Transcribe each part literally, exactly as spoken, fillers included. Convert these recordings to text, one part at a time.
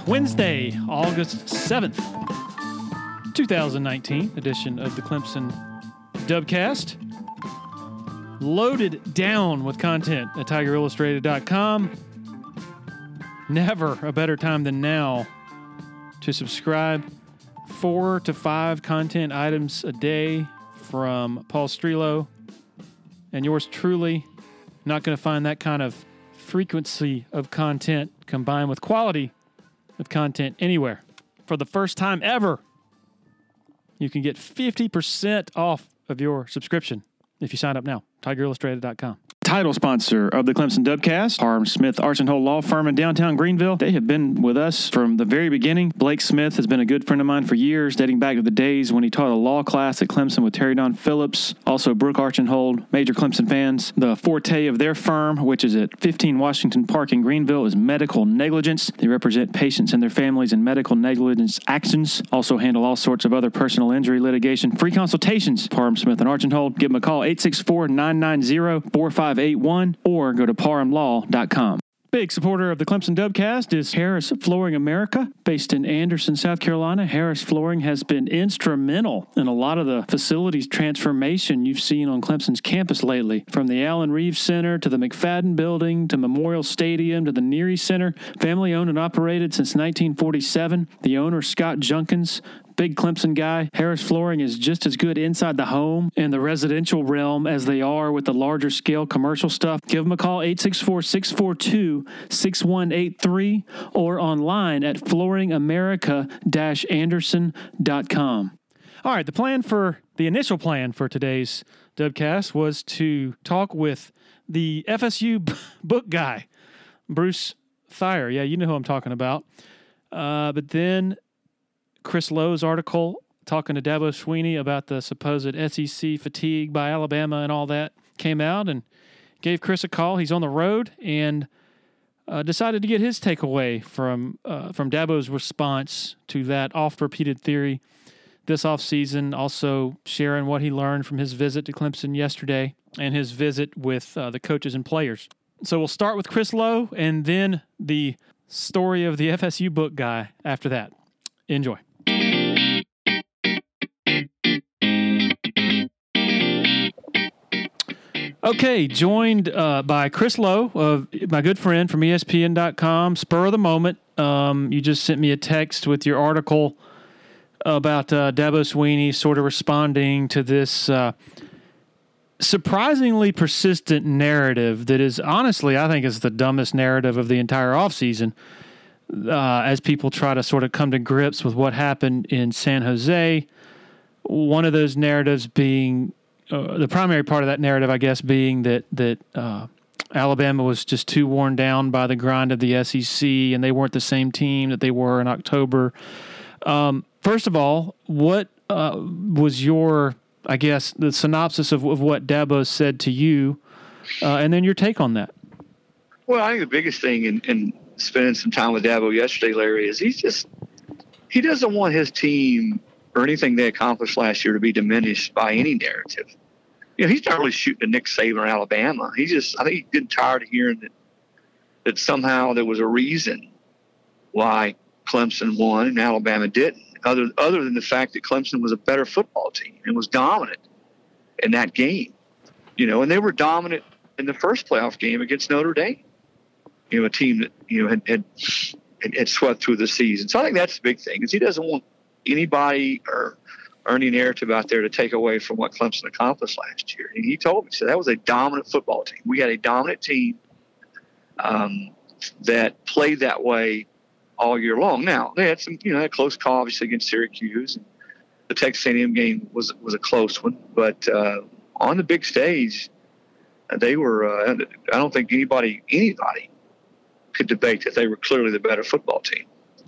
Wednesday, August seventh, twenty nineteen edition of the Clemson Dubcast. Loaded down with content at tiger illustrated dot com. Never a better time than now to subscribe. Four to five content items a day from Paul Strelo and yours truly. Not going to find that kind of frequency of content combined with quality of content anywhere. For the first time ever, you can get fifty percent off of your subscription if you sign up now. tiger illustrated dot com. Title sponsor of the Clemson Dubcast, Parham Smith Archenhold Law Firm in downtown Greenville. They have been with us from the very beginning. Blake Smith has been a good friend of mine for years, dating back to the days when he taught a law class at Clemson with Terry Don Phillips. Also, Brooke Archenhold, major Clemson fans. The forte of their firm, which is at fifteen Washington Park in Greenville, is medical negligence. They represent patients and their families in medical negligence actions. Also handle all sorts of other personal injury litigation. Free consultations. Parham Smith and Archenhold. Give them a call, eight six four, nine nine zero, four five eight one, or go to parham law dot com. Big supporter of the Clemson Dubcast is Harris Flooring America. Based in Anderson, South Carolina, Harris Flooring has been instrumental in a lot of the facilities transformation you've seen on Clemson's campus lately. From the Allen Reeves Center to the McFadden Building to Memorial Stadium to the Neary Center. Family owned and operated since nineteen forty-seven. The owner, Scott Junkins, big Clemson guy. Harris Flooring is just as good inside the home and the residential realm as they are with the larger scale commercial stuff. Give them a call, eight six four, six four two, six one eight three, or online at flooring america dash anderson dot com. All right, the plan for, the initial plan for today's Dubcast was to talk with the F S U b- book guy, Bruce Thayer. Yeah, you know who I'm talking about. Uh, but then Chris Lowe's article talking to Dabo Swinney about the supposed S E C fatigue by Alabama and all that came out, and gave Chris a call. He's on the road and uh, decided to get his takeaway from uh, from Dabo's response to that oft-repeated theory this offseason. Also sharing what he learned from his visit to Clemson yesterday and his visit with uh, the coaches and players. So we'll start with Chris Lowe and then the story of the F S U book guy after that. Enjoy. Okay, joined uh, by Chris Lowe, of my good friend from E S P N dot com, spur of the moment. Um, you just sent me a text with your article about uh, Dabo Swinney sort of responding to this uh, surprisingly persistent narrative that is, honestly, I think is the dumbest narrative of the entire offseason, uh, as people try to sort of come to grips with what happened in San Jose. One of those narratives being... Uh, the primary part of that narrative, I guess, being that that uh, Alabama was just too worn down by the grind of the S E C, and they weren't the same team that they were in October. Um, first of all, what uh, was your, I guess, the synopsis of, of what Dabo said to you, uh, and then your take on that? Well, I think the biggest thing in, in spending some time with Dabo yesterday, Larry, is he's just he doesn't want his team or anything they accomplished last year to be diminished by any narrative. You know, he's not really shooting at Nick Saban or Alabama. He just, I think he's getting tired of hearing that that somehow there was a reason why Clemson won and Alabama didn't, other other than the fact that Clemson was a better football team and was dominant in that game. You know, and they were dominant in the first playoff game against Notre Dame. You know, a team that, you know, had had, had, had swept through the season. So I think that's the big thing, is he doesn't want anybody or, or any narrative out there to take away from what Clemson accomplished last year. And he told me, he said, that was a dominant football team. We had a dominant team um, that played that way all year long. Now, they had some, you know, had a close call, obviously, against Syracuse. And the Texas A and M game was was a close one. But uh, on the big stage, they were, uh, I don't think anybody, anybody could debate that they were clearly the better football team.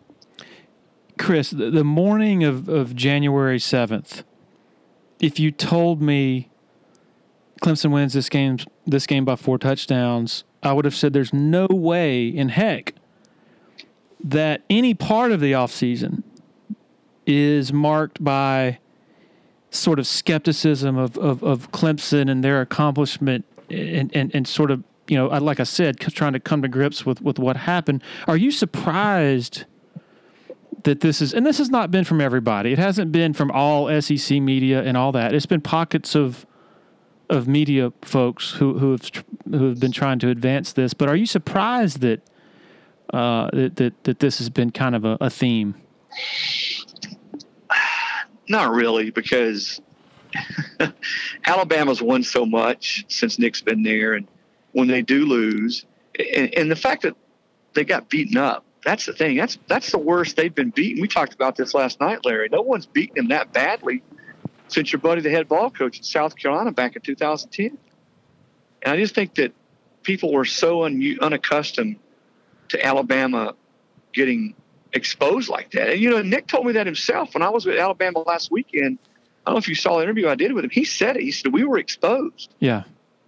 Chris, the morning of, of January seventh, if you told me Clemson wins this game this game by four touchdowns, I would have said there's no way in heck that any part of the offseason is marked by sort of skepticism of, of, of Clemson and their accomplishment and, and, and sort of, you know, like I said, trying to come to grips with, with what happened. Are you surprised that this is, and this has not been from everybody. It hasn't been from all S E C media and all that. It's been pockets of of media folks who who have who have been trying to advance this. But are you surprised that uh, that, that that this has been kind of a, a theme? Not really, because Alabama's won so much since Nick's been there, and when they do lose, and, and the fact that they got beaten up, that's the thing. That's that's the worst they've been beaten. We talked about this last night, Larry. No one's beaten them that badly since your buddy, the head ball coach in South Carolina back in two thousand ten. And I just think that people were so un- unaccustomed to Alabama getting exposed like that. And, you know, Nick told me that himself when I was with Alabama last weekend. I don't know if you saw the interview I did with him. He said it. He said, we were exposed. Yeah.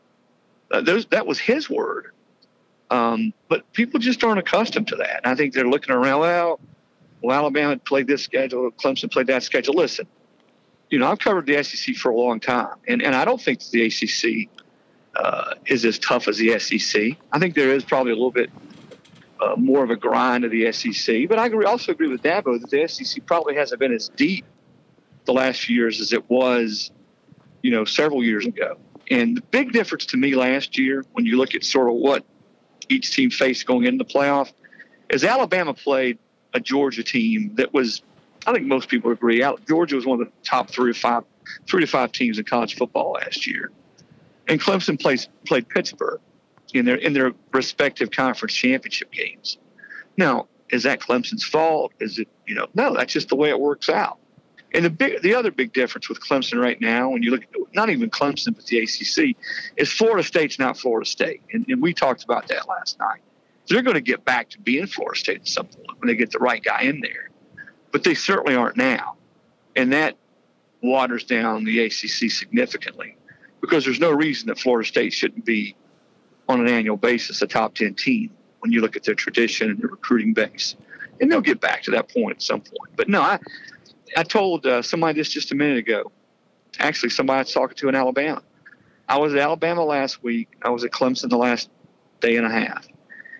Uh, those, that was his word. Um, but people just aren't accustomed to that. And I think they're looking around, well, well, Alabama played this schedule, Clemson played that schedule. Listen, you know, I've covered the S E C for a long time, and, and I don't think the A C C uh, is as tough as the S E C. I think there is probably a little bit uh, more of a grind of the S E C. But I agree, also agree with Dabo that the S E C probably hasn't been as deep the last few years as it was, you know, several years ago. And the big difference to me last year, when you look at sort of what each team faced going into the playoff, is Alabama played a Georgia team that was, I think most people agree, Georgia was one of the top three or five, three to five teams in college football last year. And Clemson plays, played Pittsburgh in their in their respective conference championship games. Now, is that Clemson's fault? Is it, you know, no, that's just the way it works out. And the big, the other big difference with Clemson right now, when you look at not even Clemson but the A C C, is Florida State's not Florida State, and, and we talked about that last night. They're going to get back to being Florida State at some point when they get the right guy in there, but they certainly aren't now, and that waters down the A C C significantly because there's no reason that Florida State shouldn't be on an annual basis a top ten team when you look at their tradition and their recruiting base, and they'll get back to that point at some point. But no, I. I told uh, somebody this just a minute ago. Actually, somebody I was talking to in Alabama. I was at Alabama last week. I was at Clemson the last day and a half.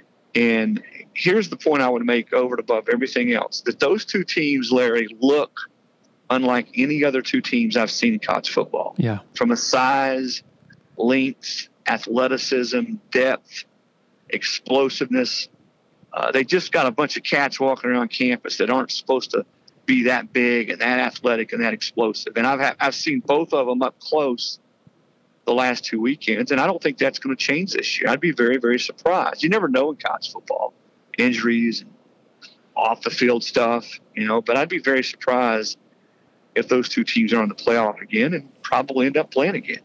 And here's the point I would make over and above everything else, that those two teams, Larry, look unlike any other two teams I've seen in college football. Yeah. From a size, length, athleticism, depth, explosiveness. Uh, they just got a bunch of cats walking around campus that aren't supposed to be that big and that athletic and that explosive. And I've ha- I've seen both of them up close the last two weekends, and I don't think that's going to change this year. I'd be very, very surprised. You never know in college football, injuries and off the field stuff, you know, but I'd be very surprised if those two teams are on the playoff again and probably end up playing again.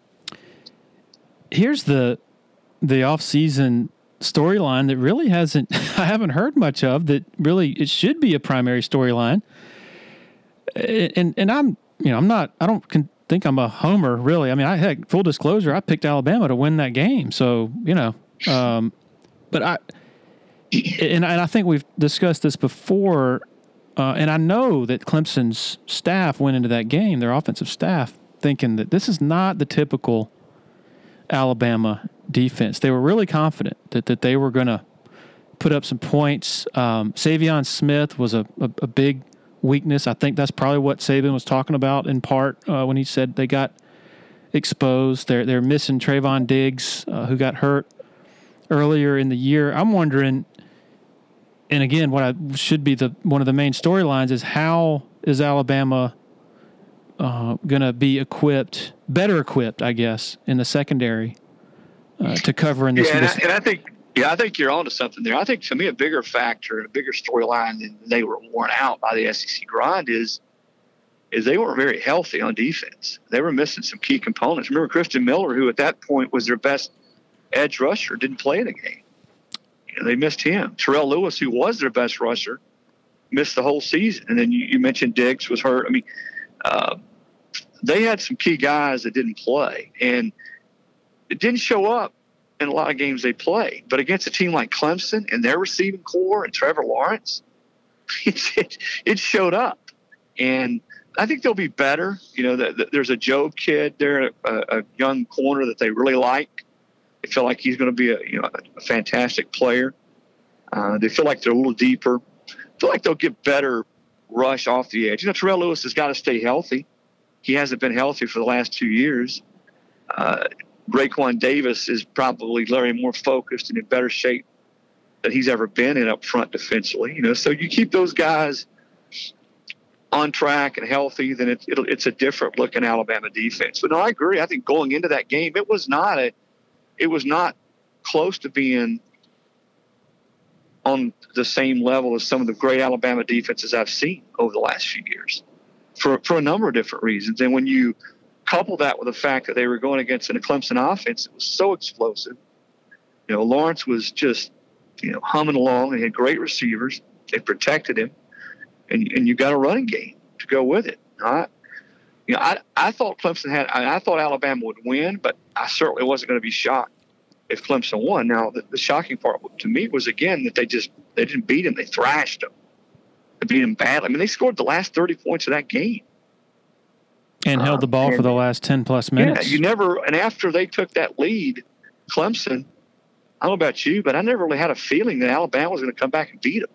Here's the the off-season storyline that really hasn't, I haven't heard much of, that really it should be a primary storyline. And, and I'm, you know, I'm not, I don't con- think I'm a homer really. I mean, I had full disclosure, I picked Alabama to win that game. So, you know, um, but I, and, and I think we've discussed this before. Uh, and I know that Clemson's staff went into that game, their offensive staff, thinking that this is not the typical Alabama defense. They were really confident that, that they were going to put up some points. Um, Savion Smith was a, a, a big weakness. I think that's probably what Saban was talking about in part uh, when he said they got exposed. They're they're missing Trayvon Diggs, uh, who got hurt earlier in the year. I'm wondering, and again, what I should be the one of the main storylines is how is Alabama uh, going to be equipped, better equipped, I guess, in the secondary uh, to cover in this. Yeah, and, this I, and I think, yeah, I think you're onto something there. I think to me a bigger factor and a bigger storyline than they were worn out by the S E C grind is is they weren't very healthy on defense. They were missing some key components. Remember Christian Miller, who at that point was their best edge rusher, didn't play in the game. You know, they missed him. Terrell Lewis, who was their best rusher, missed the whole season. And then you, you mentioned Diggs was hurt. I mean, uh, they had some key guys that didn't play, and it didn't show up in a lot of games they played. But against a team like Clemson and their receiving core and Trevor Lawrence, it, it, it showed up. And I think they'll be better. You know, the, the, there's a Job kid there, a, a young corner that they really like. They feel like he's going to be a, you know, a, a fantastic player. Uh, they feel like they're a little deeper. feel like they'll get better rush off the edge. You know, Terrell Lewis has got to stay healthy. He hasn't been healthy for the last two years. Uh, Raekwon Davis is probably Larry more focused and in better shape than he's ever been in up front defensively. You know, so you keep those guys on track and healthy, then it, it'll, it's a different looking Alabama defense. But no, I agree. I think going into that game, it was not a, it was not close to being on the same level as some of the great Alabama defenses I've seen over the last few years for, for a number of different reasons. And when you couple that with the fact that they were going against a Clemson offense that was so explosive, you know, Lawrence was just, you know, humming along. They had great receivers. They protected him. And, and you got a running game to go with it. I, you know, I, I thought Clemson had, I, I thought Alabama would win, but I certainly wasn't going to be shocked if Clemson won. Now, the, the shocking part to me was, again, that they just, they didn't beat him. They thrashed him. They beat him badly. I mean, they scored the last thirty points of that game. And held the ball um, for the last ten plus minutes. Yeah, you never, and after they took that lead, Clemson, I don't know about you, but I never really had a feeling that Alabama was going to come back and beat them.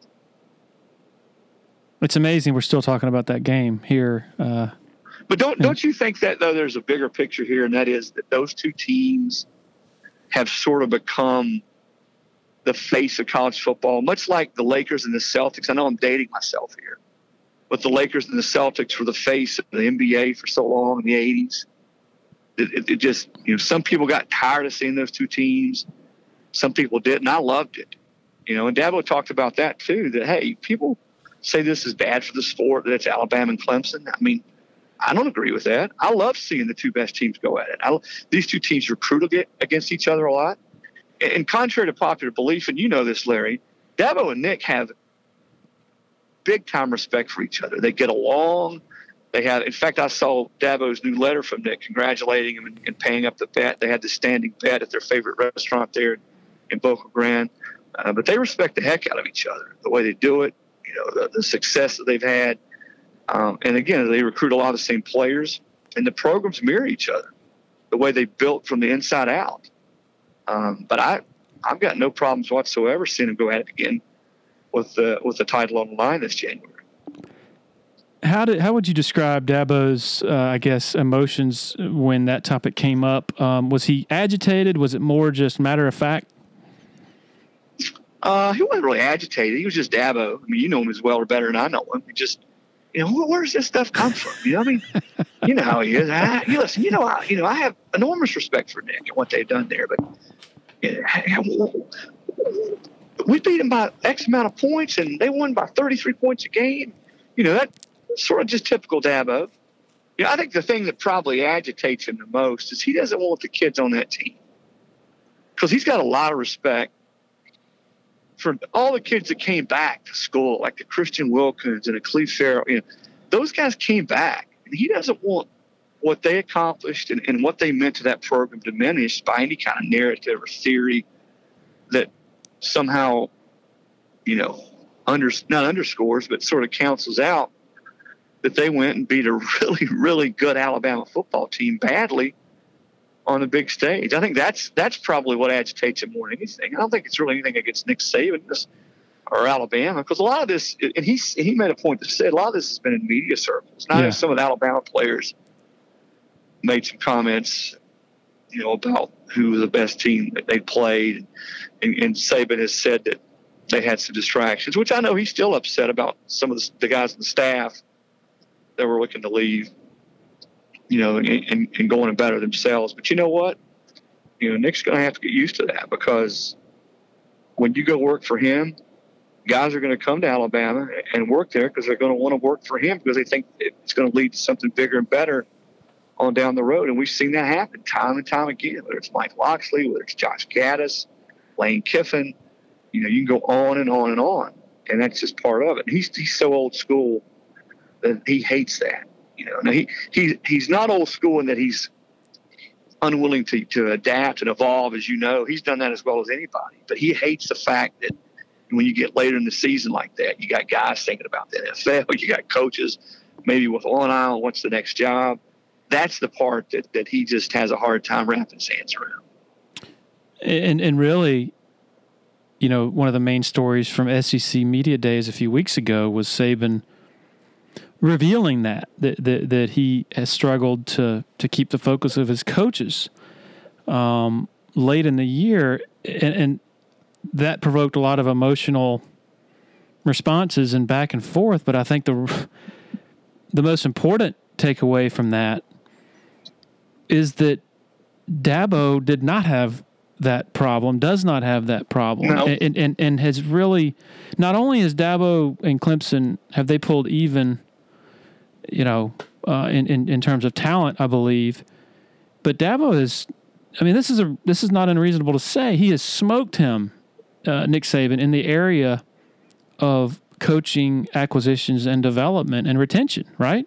It's amazing we're still talking about that game here. Uh, but don't don't you think that, though, there's a bigger picture here, and that is that those two teams have sort of become the face of college football, much like the Lakers and the Celtics. I know I'm dating myself here, but the Lakers and the Celtics were the face of the N B A for so long in the eighties. It, it, it just, you know, some people got tired of seeing those two teams. Some people didn't. I loved it. You know, and Dabo talked about that too, that, hey, people – say this is bad for the sport, that it's Alabama and Clemson. I mean, I don't agree with that. I love seeing the two best teams go at it. I, these two teams recruit against each other a lot. And, and contrary to popular belief, and you know this, Larry, Dabo and Nick have big-time respect for each other. They get along. They have, in fact, I saw Dabo's new letter from Nick congratulating him and, and paying up the bet. They had the standing bet at their favorite restaurant there in Boca Grande. Uh, but they respect the heck out of each other, the way they do it. You know, the, the success that they've had. Um, and again, they recruit a lot of the same players, and the programs mirror each other, the way they built from the inside out. Um, but I, I've got no problems whatsoever seeing them go at it again with the, with the title on the line this January. How did, how would you describe Dabo's, uh, I guess, emotions when that topic came up? Um, was he agitated? Was it more just matter of fact? Uh, he wasn't really agitated. He was just Dabo. I mean, you know him as well or better than I know him. He just, you know, where does this stuff come from? You know, I mean, you know how he is. I, you listen, you know, I, you know, I have enormous respect for Nick and what they've done there, but you know, we beat them by X amount of points, and they won by thirty-three points a game. You know, that's sort of just typical Dabo. You know, I think the thing that probably agitates him the most is he doesn't want the kids on that team because he's got a lot of respect for all the kids that came back to school, like the Christian Wilkins and the Cleve Farrell. You know, those guys came back, and he doesn't want what they accomplished and, and what they meant to that program diminished by any kind of narrative or theory that somehow, you know, under, not underscores, but sort of cancels out that they went and beat a really, really good Alabama football team badly on the big stage. I think that's that's probably what agitates him more than anything. I don't think it's really anything against Nick Saban or Alabama, because a lot of this, and he he made a point to say a lot of this has been in media circles. Not yeah. Some of the Alabama players made some comments, you know, about who was the best team that they played, and, and Saban has said that they had some distractions, which I know he's still upset about some of the, the guys on the staff that were looking to leave, you know, and, and, and going to better themselves. But you know what? You know, Nick's going to have to get used to that, because when you go work for him, guys are going to come to Alabama and work there because they're going to want to work for him because they think it's going to lead to something bigger and better on down the road. And we've seen that happen time and time again, whether it's Mike Loxley, whether it's Josh Gaddis, Lane Kiffin. You know, you can go on and on and on, and that's just part of it. He's he's so old school that he hates that. You know, now he he he's not old school in that he's unwilling to, to adapt and evolve, as you know. He's done that as well as anybody. But he hates the fact that when you get later in the season like that, you got guys thinking about the N F L, you got coaches maybe with one eye on what's the next job. That's the part that, that he just has a hard time wrapping his hands around. And and really, you know, one of the main stories from S E C Media Days a few weeks ago was Saban revealing that, that, that, that he has struggled to, to keep the focus of his coaches um, late in the year. And, and that provoked a lot of emotional responses and back and forth. But I think the the most important takeaway from that is that Dabo did not have that problem, does not have that problem, no. and, and and has really, not only has Dabo and Clemson, have they pulled even, you know, uh, in, in in terms of talent, I believe, but Dabo is, I mean, this is a this is not unreasonable to say, he has smoked him, uh, Nick Saban, in the area of coaching, acquisitions, and development and retention, right?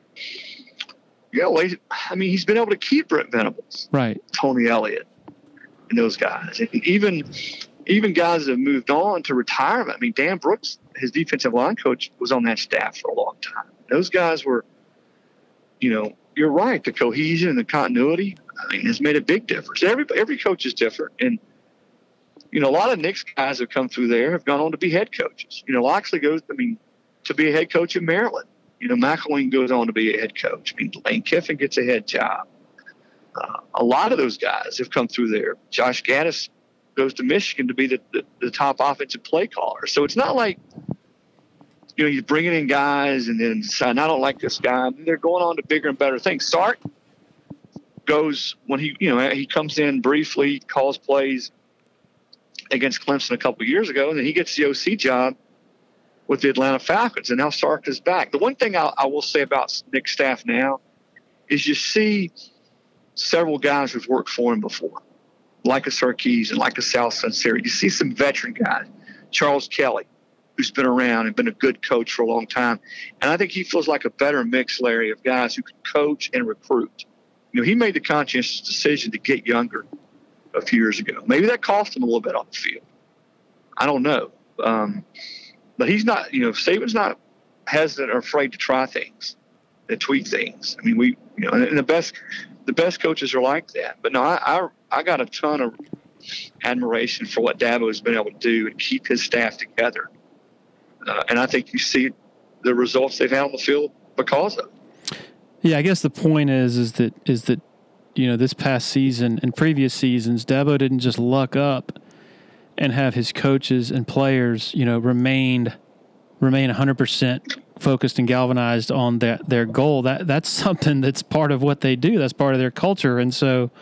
Yeah, well, I mean, he's been able to keep Brent Venables, right? Tony Elliott, and those guys, and even even guys that have moved on to retirement. I mean, Dan Brooks, his defensive line coach, was on that staff for a long time. Those guys were, you know, you're right. The cohesion and the continuity, I mean, has made a big difference. Every every coach is different, and you know, a lot of Knicks guys have come through there have gone on to be head coaches. You know, Loxley goes, I mean, to be a head coach in Maryland. You know, McElwain goes on to be a head coach. I mean, Lane Kiffin gets a head job. Uh, a lot of those guys have come through there. Josh Gaddis goes to Michigan to be the, the, the top offensive play caller. So it's not like, you know, you're bringing in guys and then deciding, I don't like this guy. I mean, they're going on to bigger and better things. Sark goes, when he, you know, he comes in briefly, calls plays against Clemson a couple of years ago, and then he gets the O C job with the Atlanta Falcons, and now Sark is back. The one thing I, I will say about Nick's staff now is you see several guys who've worked for him before, like a Sarkis and like a Sal Sunseri. You see some veteran guys, Charles Kelly, who's been around and been a good coach for a long time. And I think he feels like a better mix, Larry, of guys who can coach and recruit. You know, he made the conscientious decision to get younger a few years ago. Maybe that cost him a little bit on the field. I don't know. Um, but he's not, you know, Saban's not hesitant or afraid to try things, to tweak things. I mean, we, you know, and the best, the best coaches are like that. But no, I, I, I got a ton of admiration for what Dabo has been able to do and keep his staff together. Uh, and I think you see the results they've had on the field because of it. Yeah, I guess the point is, is that, is that, you know, this past season and previous seasons, Dabo didn't just luck up and have his coaches and players, you know, remained remain one hundred percent focused and galvanized on their, their goal. That that's something that's part of what they do. That's part of their culture, and so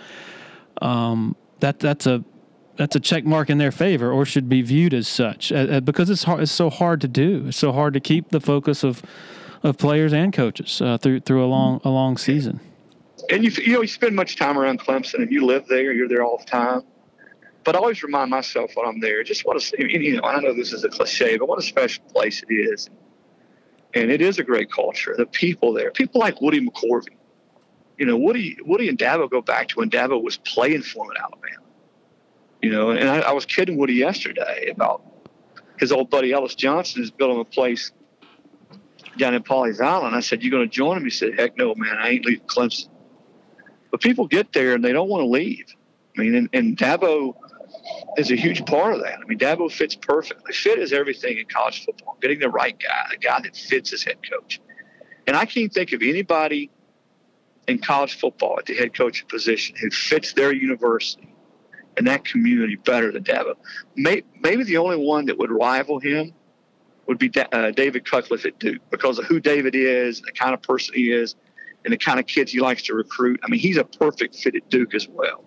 um, that that's a that's a check mark in their favor, or should be viewed as such, uh, because it's hard, it's so hard to do. It's so hard to keep the focus of of players and coaches uh, through through a long a long season. And you you know you spend much time around Clemson, and you live there. You're there all the time. But I always remind myself when I'm there, just what a, you know, I know this is a cliche, but what a special place it is. And it is a great culture. The people there, people like Woody McCorvey. You know, Woody Woody and Dabo go back to when Dabo was playing for him in Alabama. You know, and I, I was kidding Woody yesterday about his old buddy Ellis Johnson is building a place down in Pawleys Island. I said, you going to join him? He said, heck no, man, I ain't leaving Clemson. But people get there and they don't want to leave. I mean, and, and Dabo is a huge part of that. I mean, Dabo fits perfectly. Fit is everything in college football, getting the right guy, the guy that fits as head coach. And I can't think of anybody in college football at the head coaching position who fits their university and that community better than Dabo. Maybe, maybe the only one that would rival him would be uh, David Cutcliffe at Duke, because of who David is, the kind of person he is, and the kind of kids he likes to recruit. I mean, he's a perfect fit at Duke as well.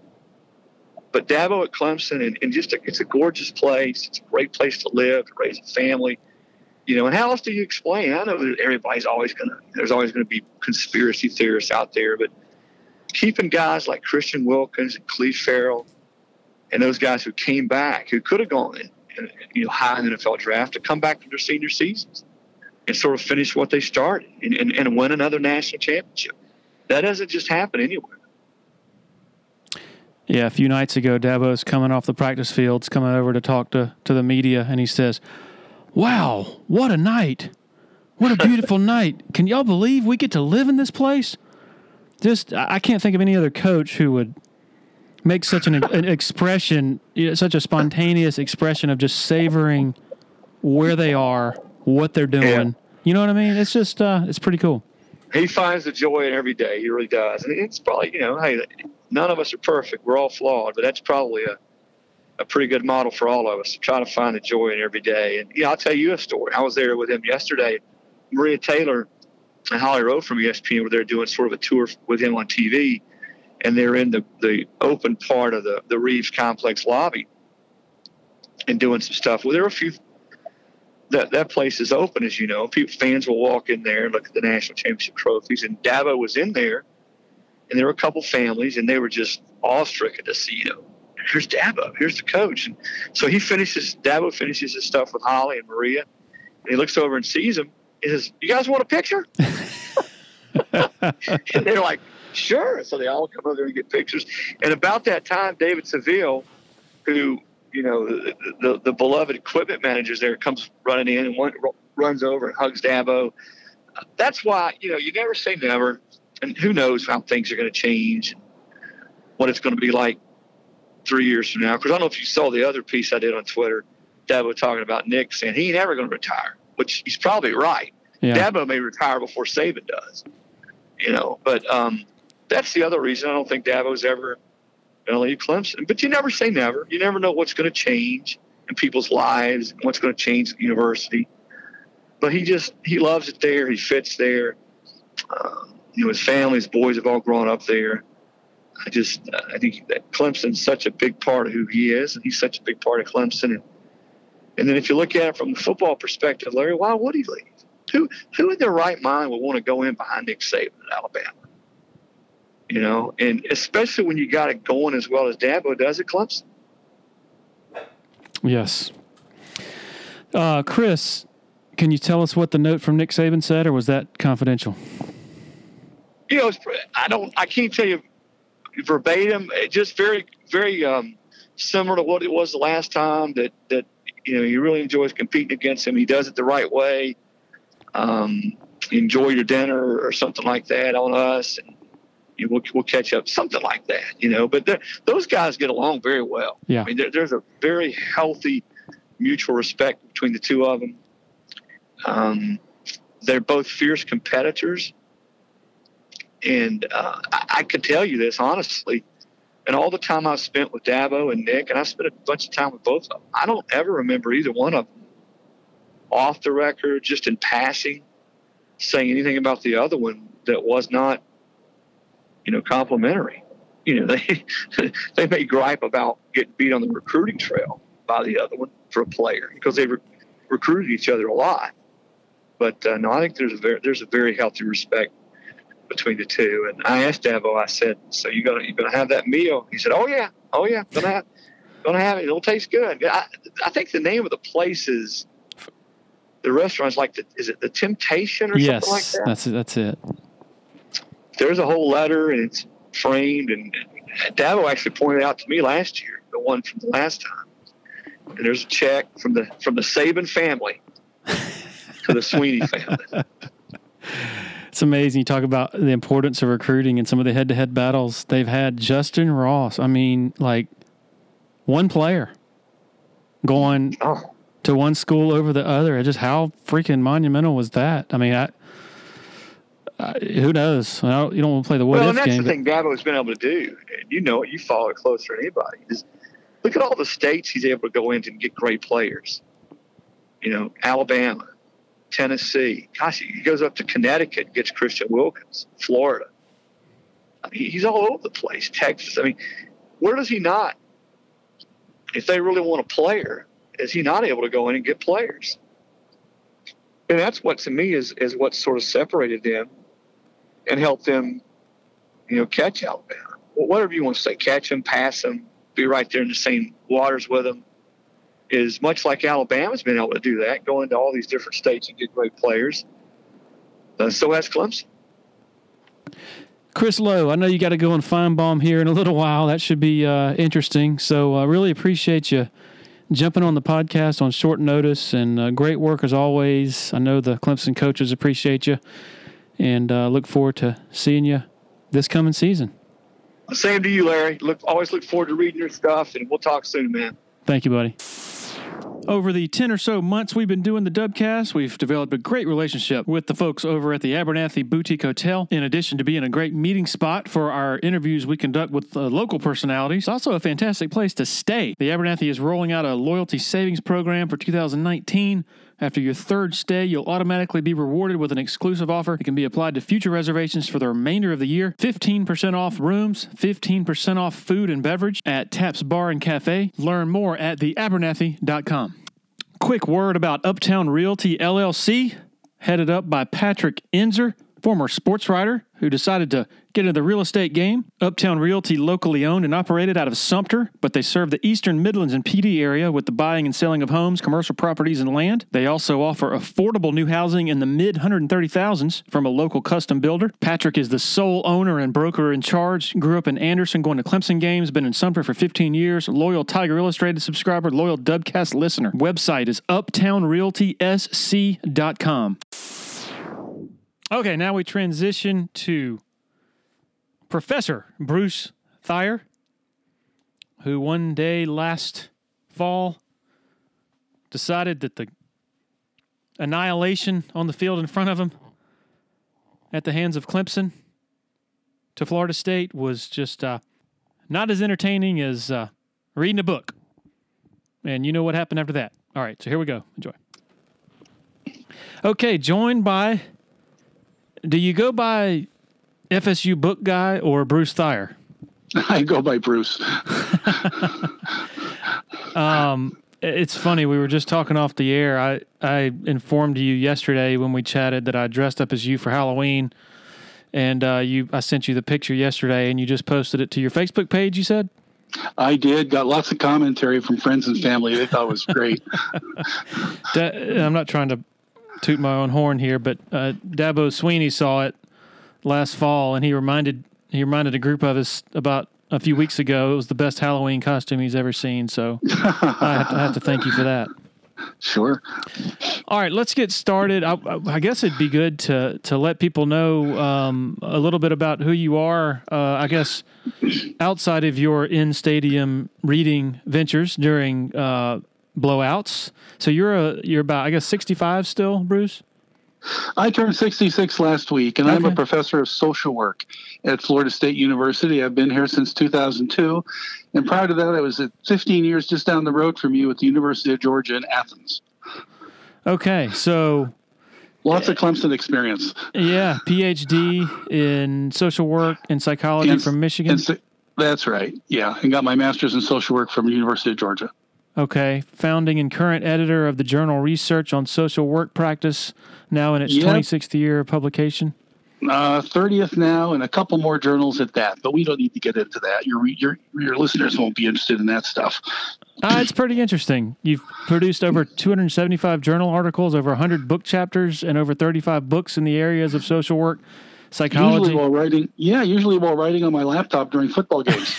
But Dabo at Clemson, and, and just a, it's a gorgeous place. It's a great place to live, to raise a family. You know, and how else do you explain? I know that everybody's always going to, there's always going to be conspiracy theorists out there, but keeping guys like Christian Wilkins and Cleve Farrell and those guys who came back, who could have gone in, you know, high in the N F L draft, to come back to their senior seasons and sort of finish what they started and, and, and win another national championship. That doesn't just happen anywhere. Yeah, a few nights ago, Dabo's coming off the practice fields, coming over to talk to, to the media, and he says, wow, what a night. What a beautiful night. Can y'all believe we get to live in this place? Just, I can't think of any other coach who would makes such an, an expression, you know, such a spontaneous expression of just savoring where they are, what they're doing. Yeah. You know what I mean? It's just, uh, it's pretty cool. He finds the joy in every day. He really does. And it's probably, you know, hey, none of us are perfect. We're all flawed, but that's probably a, a pretty good model for all of us to try to find the joy in every day. And, yeah, I'll tell you a story. I was there with him yesterday. Maria Taylor and Holly Rowe from E S P N were there doing sort of a tour with him on T V. And they're in the, the open part of the, the Reeves Complex lobby and doing some stuff. Well, there were a few that that place is open, as you know. People, fans will walk in there and look at the national championship trophies. And Dabo was in there, and there were a couple families, and they were just awestricken to see, you know, here's Dabo, here's the coach. And so he finishes, Dabo finishes his stuff with Holly and Maria, and he looks over and sees them. He says, "You guys want a picture?" And they're like, "Sure." So they all come over there and get pictures. And about that time, David Seville, who, you know, the, the, the beloved equipment managers there, comes running in and one, runs over and hugs Dabo. That's why, you know, you never say never. And who knows how things are going to change and what it's going to be like three years from now. Because I don't know if you saw the other piece I did on Twitter, Dabo talking about Nick saying he ain't ever going to retire, which he's probably right. Yeah. Dabo may retire before Saban does, you know. But um, that's the other reason I don't think Dabo's ever going to leave Clemson. But you never say never. You never know what's going to change in people's lives and what's going to change at the university. But he just, he loves it there. He fits there. Um, you know, his family, his boys have all grown up there. I just, I think that Clemson's such a big part of who he is, and he's such a big part of Clemson. And, and then if you look at it from the football perspective, Larry, why would he leave? Who, who in their right mind would want to go in behind Nick Saban at Alabama? You know, and especially when you got it going as well as Dabo does at Clemson. Yes. Uh, Chris, can you tell us what the note from Nick Saban said, or was that confidential? You know, I don't, I can't tell you verbatim. It just very, very um, similar to what it was the last time. That that you know, he really enjoys competing against him. He does it the right way. Um, enjoy your dinner or something like that on us, and you know, we'll, we'll catch up, something like that, you know. But those guys get along very well. Yeah. I mean, there, there's a very healthy mutual respect between the two of them. Um, they're both fierce competitors. And uh, I, I can tell you this, honestly, and all the time I've spent with Dabo and Nick, and I spent a bunch of time with both of them, I don't ever remember either one of them off the record, just in passing, saying anything about the other one that was not, you know, complimentary. You know, they they may gripe about getting beat on the recruiting trail by the other one for a player because they re- recruited each other a lot. But uh, no, I think there's a very there's a very healthy respect between the two. And I asked Dabo, I said, "So you gonna you gonna have that meal?" He said, "Oh yeah, oh yeah, gonna have gonna have it. It'll taste good." I, I think the name of the place is. The restaurant's like, the, is it the Temptation or yes, something like that? Yes, that's, that's it. There's a whole letter, and it's framed. And, and Dabo actually pointed out to me last year, the one from the last time. And there's a check from the from the Saban family to the Sweeney family. It's amazing. You talk about the importance of recruiting and some of the head-to-head battles they've had. Justin Ross, I mean, like, one player going... Oh. To one school over the other. Just how freaking monumental was that? I mean, I, I who knows? I don't, you don't want to play the what well, if and that's game. the thing Dabo's been able to do. And you know it. You follow it closer than anybody. Just look at all the states he's able to go into and get great players. You know, Alabama, Tennessee. Gosh, he goes up to Connecticut and gets Christian Wilkins. Florida. I mean, he's all over the place. Texas. I mean, where does he not? If they really want a player, is he not able to go in and get players? And that's what, to me, is is what sort of separated them and helped them, you know, catch Alabama. Well, whatever you want to say, catch them, pass them, be right there in the same waters with them, is much like Alabama's been able to do that, go into all these different states and get great players. Uh, so has Clemson. Chris Lowe, I know you got to go on Feinbaum here in a little while. That should be uh, interesting. So I uh, really appreciate you jumping on the podcast on short notice, and uh, great work as always. I know the Clemson coaches appreciate you, and uh, look forward to seeing you this coming season. Same to you, Larry. Look, always look forward to reading your stuff, and we'll talk soon, man. Thank you, buddy. Over the ten or so months we've been doing the Dubcast, we've developed a great relationship with the folks over at the Abernathy Boutique Hotel. In addition to being a great meeting spot for our interviews we conduct with uh, local personalities, it's also a fantastic place to stay. The Abernathy is rolling out a loyalty savings program for two thousand nineteen. After your third stay, you'll automatically be rewarded with an exclusive offer that can be applied to future reservations for the remainder of the year. fifteen percent off rooms, fifteen percent off food and beverage at Taps Bar and Cafe. Learn more at the abernathy dot com. Quick word about Uptown Realty L L C, headed up by Patrick Enzer, former sports writer who decided to get into the real estate game. Uptown Realty, locally owned and operated out of Sumter, but they serve the Eastern Midlands and P D area with the buying and selling of homes, commercial properties, and land. They also offer affordable new housing in the mid one hundred thirty thousands from a local custom builder. Patrick is the sole owner and broker in charge. Grew up in Anderson, going to Clemson games, been in Sumter for fifteen years. Loyal Tiger Illustrated subscriber, loyal Dubcast listener. Website is uptown realty s c dot com. Okay, now we transition to Professor Bruce Thayer, who one day last fall decided that the annihilation on the field in front of him at the hands of Clemson to Florida State was just uh, not as entertaining as uh, reading a book. And you know what happened after that. All right, so here we go. Enjoy. Okay, joined by... Do you go by F S U book guy or Bruce Thayer? I go by Bruce. um, it's funny. We were just talking off the air. I, I informed you yesterday when we chatted that I dressed up as you for Halloween, and uh, you I sent you the picture yesterday, and you just posted it to your Facebook page, you said? I did. Got lots of commentary from friends and family. They thought it was great. I'm not trying to toot my own horn here, but uh, Dabo Sweeney saw it last fall, and he reminded he reminded a group of us about a few weeks ago it was the best Halloween costume he's ever seen. So I, have to, I have to thank you for that. Sure. All right, let's get started. I, I guess it'd be good to to let people know um, a little bit about who you are. Uh, I guess outside of your in-stadium reading ventures during uh, blowouts. So you're a you're about I guess sixty-five still, Bruce? I turned sixty-six last week, and okay. I'm a professor of social work at Florida State University. I've been here since two thousand two, and prior to that, I was at fifteen years just down the road from you at the University of Georgia in Athens. Okay, so lots of Clemson experience. Yeah, P H D in social work and psychology and, from Michigan. And, that's right. Yeah, and got my master's in social work from the University of Georgia. Okay, founding and current editor of the journal Research on Social Work Practice, now in its yep. twenty-sixth year of publication. Uh, thirtieth now, and a couple more journals at that, but we don't need to get into that. Your your your listeners won't be interested in that stuff. Uh, it's pretty interesting. You've produced over two hundred seventy-five journal articles, over one hundred book chapters, and over thirty-five books in the areas of social work, psychology. Usually while writing, yeah, usually while writing on my laptop during football games.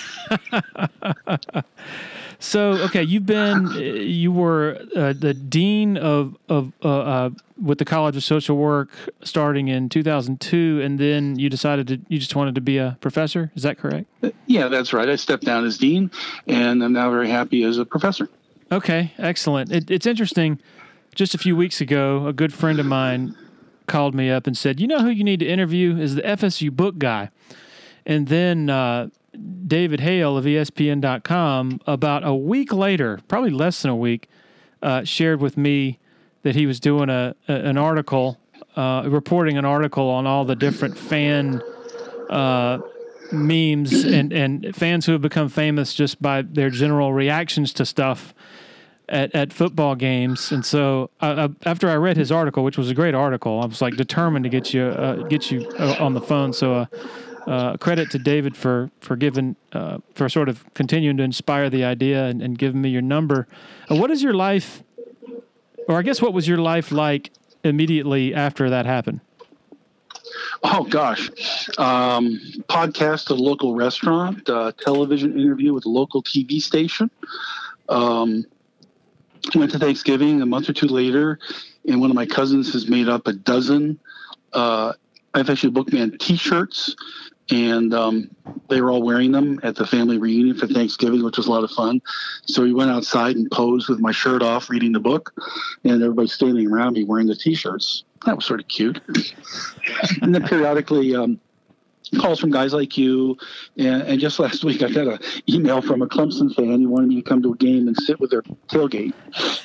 So, okay, you've been, you were uh, the dean of, of uh, uh, with the College of Social Work starting in two thousand two, and then you decided to, you just wanted to be a professor. Is that correct? Yeah, that's right. I stepped down as dean, and I'm now very happy as a professor. Okay, excellent. It, it's interesting. Just a few weeks ago, a good friend of mine called me up and said, you know who you need to interview is the F S U book guy. And then uh, David Hale of E S P N dot com, about a week later, probably less than a week, uh, shared with me that he was doing a, a an article, uh, reporting an article on all the different fan uh, memes and, and fans who have become famous just by their general reactions to stuff at, at football games. And so uh, after I read his article, which was a great article, I was like determined to get you uh, get you uh, on the phone. So uh, uh, credit to David for for giving uh, for sort of continuing to inspire the idea and, and giving me your number. Uh, what is your life, or I guess what was your life like immediately after that happened? Oh, gosh. Um, podcast at a local restaurant, uh, television interview with a local T V station. Um, went to Thanksgiving a month or two later, and one of my cousins has made up a dozen uh, F S U Bookman T-shirts and um, they were all wearing them at the family reunion for Thanksgiving, which was a lot of fun. So we went outside and posed with my shirt off, reading the book, and everybody standing around me wearing the T-shirts. That was sort of cute. And then periodically, um, calls from guys like you, and, and just last week I got an email from a Clemson fan who wanted me to come to a game and sit with their tailgate.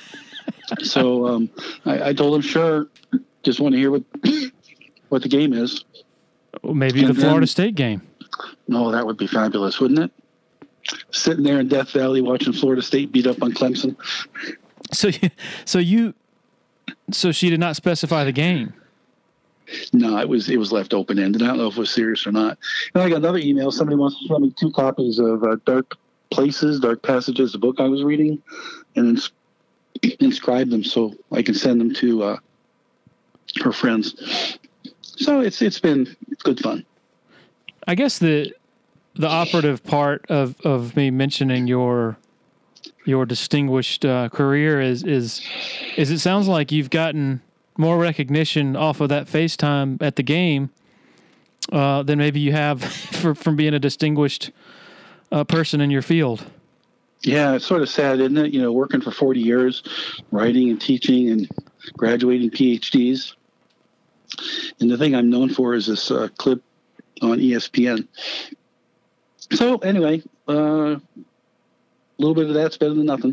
So um, I, I told him, sure, just want to hear what what the game is. Maybe and the Florida then, State game. No, that would be fabulous, wouldn't it? Sitting there in Death Valley watching Florida State beat up on Clemson. So, so you, so she did not specify the game. No, it was it was left open ended. I don't know if it was serious or not. And I got another email. Somebody wants to send me two copies of uh, Dark Places, Dark Passages, the book I was reading, and ins- inscribe them so I can send them to uh, her friends. So it's it's been good fun. I guess the the operative part of, of me mentioning your your distinguished uh, career is is is it sounds like you've gotten more recognition off of that FaceTime at the game uh, than maybe you have for, from being a distinguished uh, person in your field. Yeah, it's sort of sad, isn't it? You know, working for forty years, writing and teaching and graduating P H Ds. And the thing I'm known for is this uh, clip on E S P N. So anyway, a uh, little bit of that's better than nothing.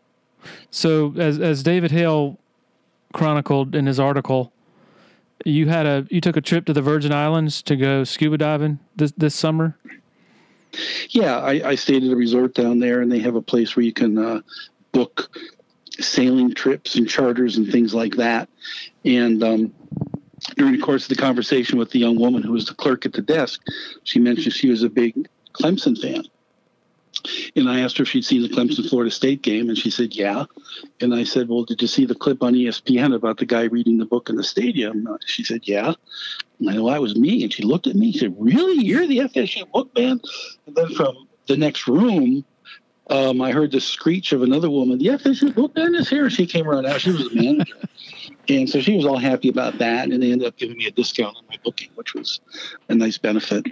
So as as David Hale chronicled in his article, you had a you took a trip to the Virgin Islands to go scuba diving this this summer. Yeah, I, I stayed at a resort down there, and they have a place where you can uh, book sailing trips and charters and things like that. And um, during the course of the conversation with the young woman who was the clerk at the desk, she mentioned she was a big Clemson fan. And I asked her if she'd seen the Clemson Florida State game, and she said, yeah. And I said, well, did you see the clip on E S P N about the guy reading the book in the stadium? She said, yeah. And I know that was me. And she looked at me and said, really? You're the F S U book man? And then from the next room, um, I heard the screech of another woman, the F S U book man is here. She came around out. She was the manager. And so she was all happy about that. And they ended up giving me a discount on my booking, which was a nice benefit.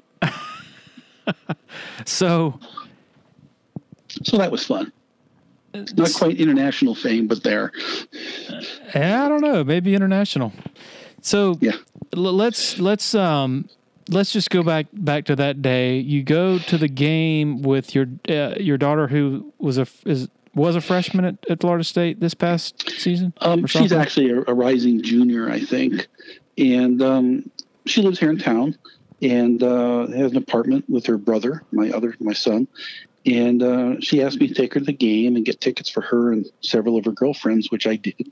so... So that was fun. Not quite international fame, but there. I don't know, maybe international. So yeah, l- let's let's um let's just go back back to that day. You go to the game with your uh, your daughter, who was a is was a freshman at, at Florida State this past season. Um, she's actually a, a rising junior, I think, and um, she lives here in town and uh, has an apartment with her brother, my other my son. And uh, she asked me to take her to the game and get tickets for her and several of her girlfriends, which I did.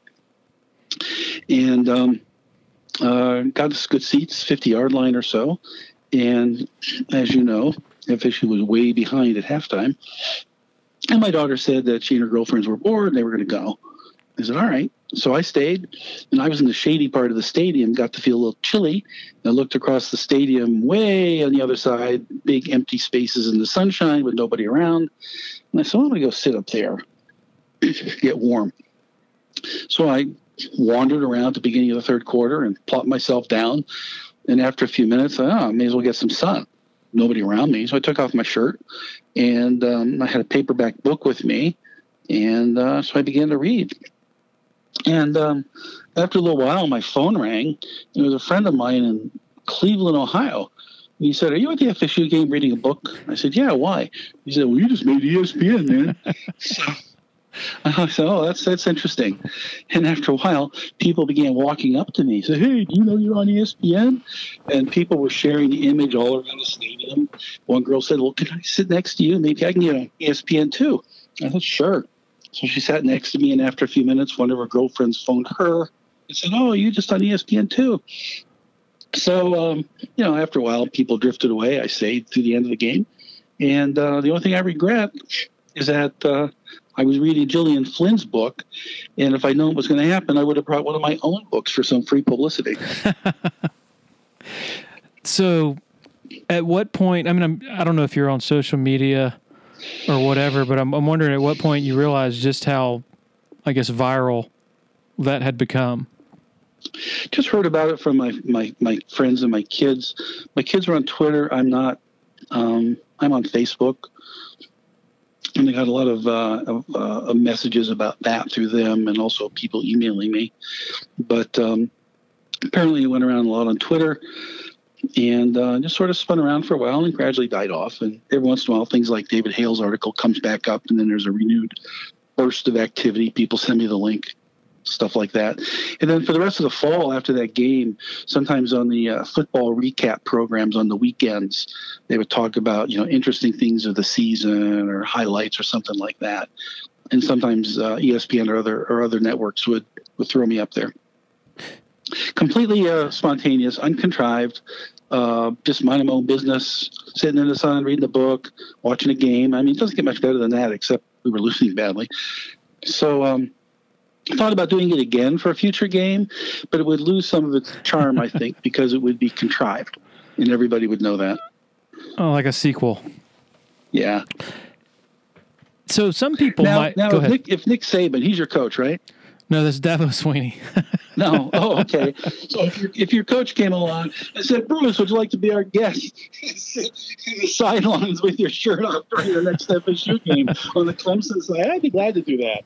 And um, uh, got us good seats, fifty-yard line or so. And as you know, F S U was way behind at halftime. And my daughter said that she and her girlfriends were bored and they were going to go. I said, all right. So I stayed, and I was in the shady part of the stadium, got to feel a little chilly. I looked across the stadium way on the other side, big empty spaces in the sunshine with nobody around. And I said, well, I'm going to go sit up there, get warm. So I wandered around at the beginning of the third quarter and plopped myself down. And after a few minutes, I thought, oh, I may as well get some sun. Nobody around me. So I took off my shirt, and um, I had a paperback book with me. And uh, so I began to read. And um, after a little while, my phone rang. It was a friend of mine in Cleveland, Ohio. And he said, are you at the F S U game reading a book? I said, yeah, why? He said, well, you just made E S P N, man. So I said, oh, that's that's interesting. And after a while, people began walking up to me. Said, hey, do you know you're on E S P N? And people were sharing the image all around the stadium. One girl said, well, can I sit next to you? Maybe I can get on E S P N too. I said, sure. So she sat next to me, and after a few minutes, one of her girlfriends phoned her and said, oh, you just on E S P N too. So, um, you know, after a while, people drifted away. I stayed through the end of the game. And uh, the only thing I regret is that uh, I was reading Gillian Flynn's book, and if I'd known what was going to happen, I would have brought one of my own books for some free publicity. So at what point, I mean, I'm, I don't know if you're on social media or whatever, but I'm, I'm wondering at what point you realized just how, I guess, viral that had become. Just heard about it from my, my, my friends and my kids. My kids are on Twitter. I'm not. Um, I'm on Facebook. And I got a lot of, uh, of uh, messages about that through them, and also people emailing me. But um, apparently it went around a lot on Twitter, and uh, just sort of spun around for a while and gradually died off. And every once in a while, things like David Hale's article comes back up, and then there's a renewed burst of activity. People send me the link, stuff like that. And then for the rest of the fall after that game, sometimes on the uh, football recap programs on the weekends, they would talk about, you know, interesting things of the season or highlights or something like that. And sometimes uh, E S P N or other or other networks would, would throw me up there. Completely uh, spontaneous, uncontrived, uh, just minding my own business, sitting in the sun, reading a book, watching a game. I mean, it doesn't get much better than that, except we were losing badly. So, um, thought about doing it again for a future game, but it would lose some of its charm, I think, because it would be contrived, and everybody would know that. Oh, like a sequel. Yeah. So some people now, might now go if ahead. Nick, if Nick Saban, he's your coach, right? No, that's Dabo Sweeney. No. Oh, okay. So if your if your coach came along and said, "Bruce, would you like to be our guest?" Sit in the sidelines with your shirt off during the next F S U game on the Clemson side, I'd be glad to do that.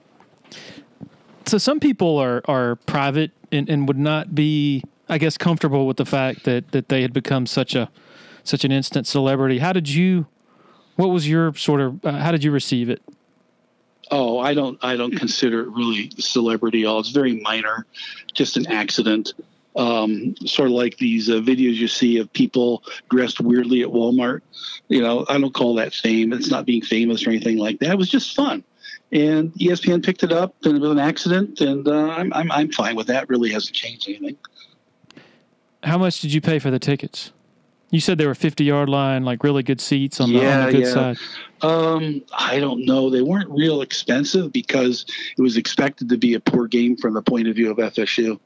So some people are, are private and, and would not be, I guess, comfortable with the fact that, that they had become such a such an instant celebrity. How did you? What was your sort of? Uh, how did you receive it? Oh, I don't. I don't consider it really celebrity at all. It's very minor, just an accident. Um, sort of like these uh, videos you see of people dressed weirdly at Walmart. You know, I don't call that fame. It's not being famous or anything like that. It was just fun. And E S P N picked it up, and it was an accident, and uh, I'm, I'm I'm fine with that. Really hasn't changed anything. How much did you pay for the tickets? You said they were fifty-yard line, like really good seats on, yeah, the, on the good yeah. side. Um, I don't know. They weren't real expensive because it was expected to be a poor game from the point of view of F S U.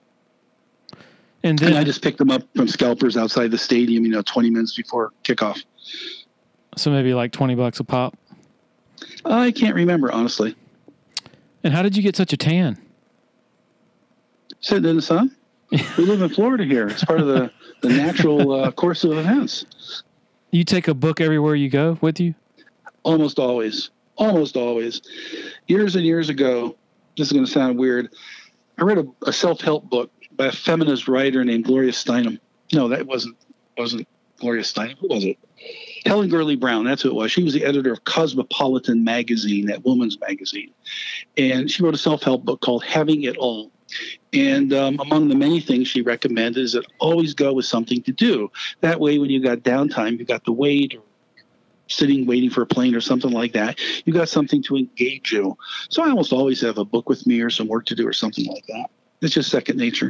And then and I just picked them up from scalpers outside the stadium, you know, twenty minutes before kickoff. So maybe like twenty bucks a pop. I can't remember, honestly. And how did you get such a tan? Sitting in the sun. We live in Florida here. It's part of the, the natural uh, course of events. You take a book everywhere you go with you? Almost always. Almost always. Years and years ago, this is going to sound weird, I read a, a self-help book by a feminist writer named Gloria Steinem. No, that wasn't wasn't Gloria Steinem. Who was it? Helen Gurley Brown, that's who it was. She was the editor of Cosmopolitan magazine, that woman's magazine. And she wrote a self-help book called Having It All. And um, among the many things she recommended is that always go with something to do. That way, when you got downtime, you got to wait or sitting waiting for a plane or something like that, you got something to engage you. So I almost always have a book with me or some work to do or something like that. It's just second nature.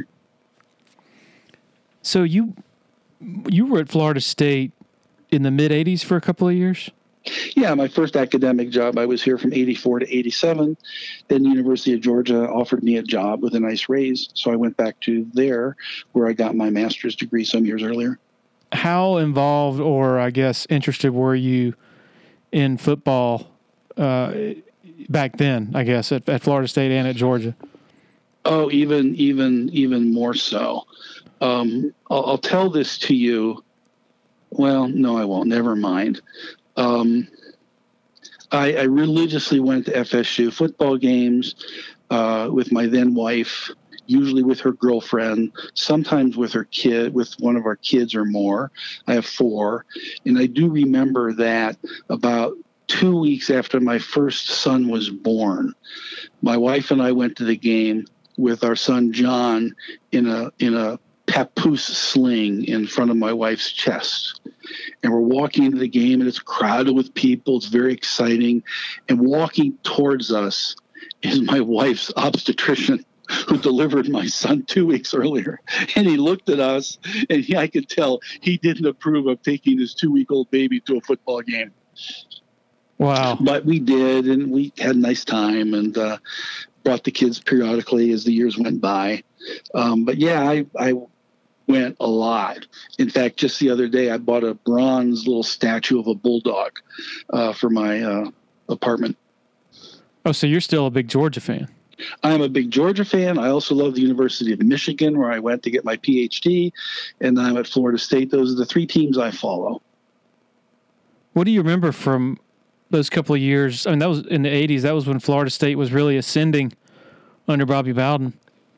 So you you were at Florida State in the mid eighties for a couple of years? Yeah, my first academic job, I was here from eighty-four to eighty-seven. Then the University of Georgia offered me a job with a nice raise. So I went back to there where I got my master's degree some years earlier. How involved or, I guess, interested were you in football uh, back then, I guess, at, at Florida State and at Georgia? Oh, even even even more so. Um, I'll, I'll tell this to you. Well, no, I won't. Never mind. Um, I, I religiously went to F S U football games uh, with my then wife, usually with her girlfriend, sometimes with her kid, with one of our kids or more. I have four. And I do remember that about two weeks after my first son was born, my wife and I went to the game with our son John in a in a papoose sling in front of my wife's chest. And we're walking into the game, and it's crowded with people. It's very exciting. And walking towards us is my wife's obstetrician who delivered my son two weeks earlier. And he looked at us, and he, I could tell he didn't approve of taking his two-week-old baby to a football game. Wow. But we did, and we had a nice time, and uh, brought the kids periodically as the years went by. Um, but, yeah, I, I went a lot. In fact, just the other day, I bought a bronze little statue of a bulldog uh, for my uh, apartment. Oh, so you're still a big Georgia fan? I am a big Georgia fan. I also love the University of Michigan, where I went to get my P H D, and I'm at Florida State. Those are the three teams I follow. What do you remember from those couple of years? I mean, that was in the eighties. That was when Florida State was really ascending under Bobby Bowden.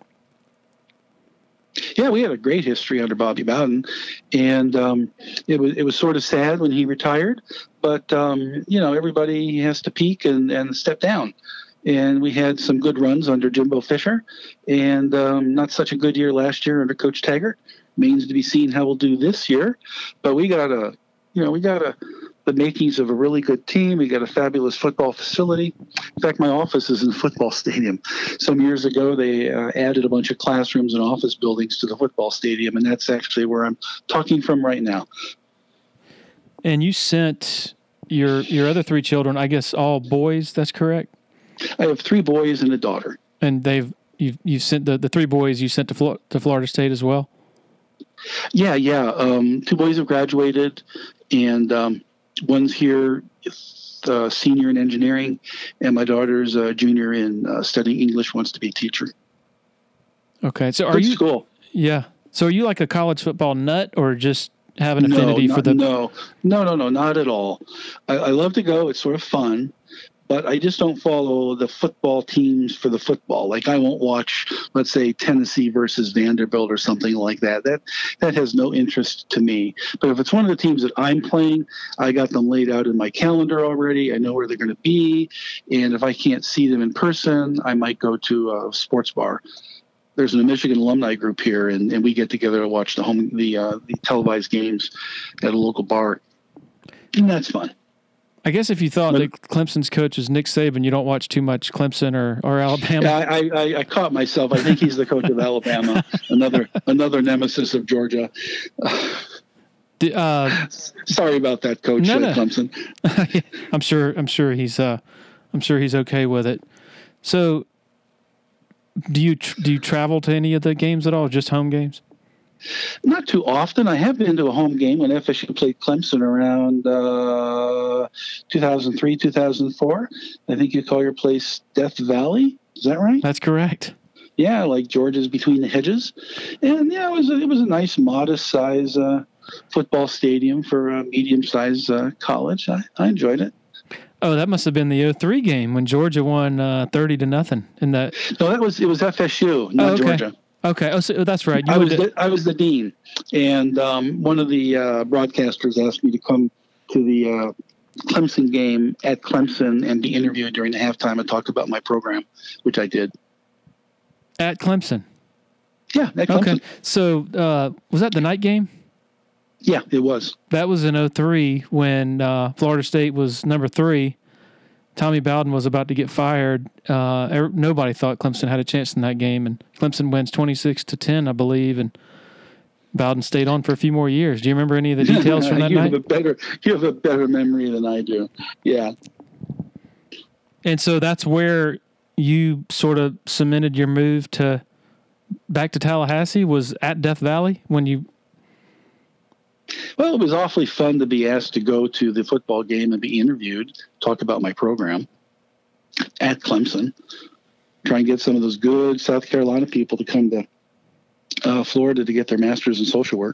Yeah, we had a great history under Bobby Bowden, and um, it was it was sort of sad when he retired. But um, you know, everybody has to peak and, and step down. And we had some good runs under Jimbo Fisher, and um, not such a good year last year under Coach Taggart. Remains to be seen how we'll do this year. But we got a, you know, we got a the makings of a really good team. We got a fabulous football facility. In fact, my office is in the football stadium. Some years ago, they uh, added a bunch of classrooms and office buildings to the football stadium, and that's actually where I'm talking from right now. And you sent your your other three children, I guess, all boys. That's correct. I have three boys and a daughter. And they've you you sent the, the three boys you sent to Flor- to Florida State as well. Yeah, yeah. Um, two boys have graduated, and um, one's here, uh, senior in engineering, and my daughter's a junior in uh, studying English. Wants to be a teacher. Okay, so are Good you? School. Yeah. So are you like a college football nut, or just have an No, affinity not, for the? No, no, no, no, not at all. I, I love to go. It's sort of fun. But I just don't follow the football teams for the football. Like I won't watch, let's say, Tennessee versus Vanderbilt or something like that. That that has no interest to me. But if it's one of the teams that I'm playing, I got them laid out in my calendar already. I know where they're going to be. And if I can't see them in person, I might go to a sports bar. There's a Michigan alumni group here, and, and we get together to watch the home the, uh, the televised games at a local bar. And that's fun. I guess if you thought but, that Clemson's coach is Nick Saban, you don't watch too much Clemson or, or Alabama. Yeah, I, I, I caught myself. I think he's the coach of Alabama, another another nemesis of Georgia. Uh, Sorry about that, Coach no, uh, no. Clemson. I'm sure. I'm sure he's. Uh, I'm sure he's okay with it. So, do you tr- do you travel to any of the games at all? Just home games? Not too often. I have been to a home game when F S U played Clemson around uh, two thousand three, two thousand four. I think you call your place Death Valley. Is that right? That's correct. Yeah, like Georgia's Between the Hedges. And yeah, it was a, it was a nice, modest size uh, football stadium for a medium sized uh, college. I, I enjoyed it. Oh, that must have been the oh three game when Georgia won uh, thirty to nothing in that. No, that was it was F S U, not oh, okay. Georgia. Okay, oh, so that's right. You I was to- the, I was the dean, and um, one of the uh, broadcasters asked me to come to the uh, Clemson game at Clemson and be interviewed during the halftime and talk about my program, which I did. At Clemson? Yeah, at Clemson. Okay, so uh, was that the night game? Yeah, it was. That was in oh three when uh, Florida State was number three. Tommy Bowden was about to get fired. Uh, er, nobody thought Clemson had a chance in that game, and Clemson wins twenty-six to ten, I believe, and Bowden stayed on for a few more years. Do you remember any of the details from that you night? Have a better, you have a better memory than I do. Yeah. And so that's where you sort of cemented your move to back to Tallahassee, was at Death Valley when you... Well, it was awfully fun to be asked to go to the football game and be interviewed, talk about my program at Clemson, try and get some of those good South Carolina people to come to uh, Florida to get their master's in social work.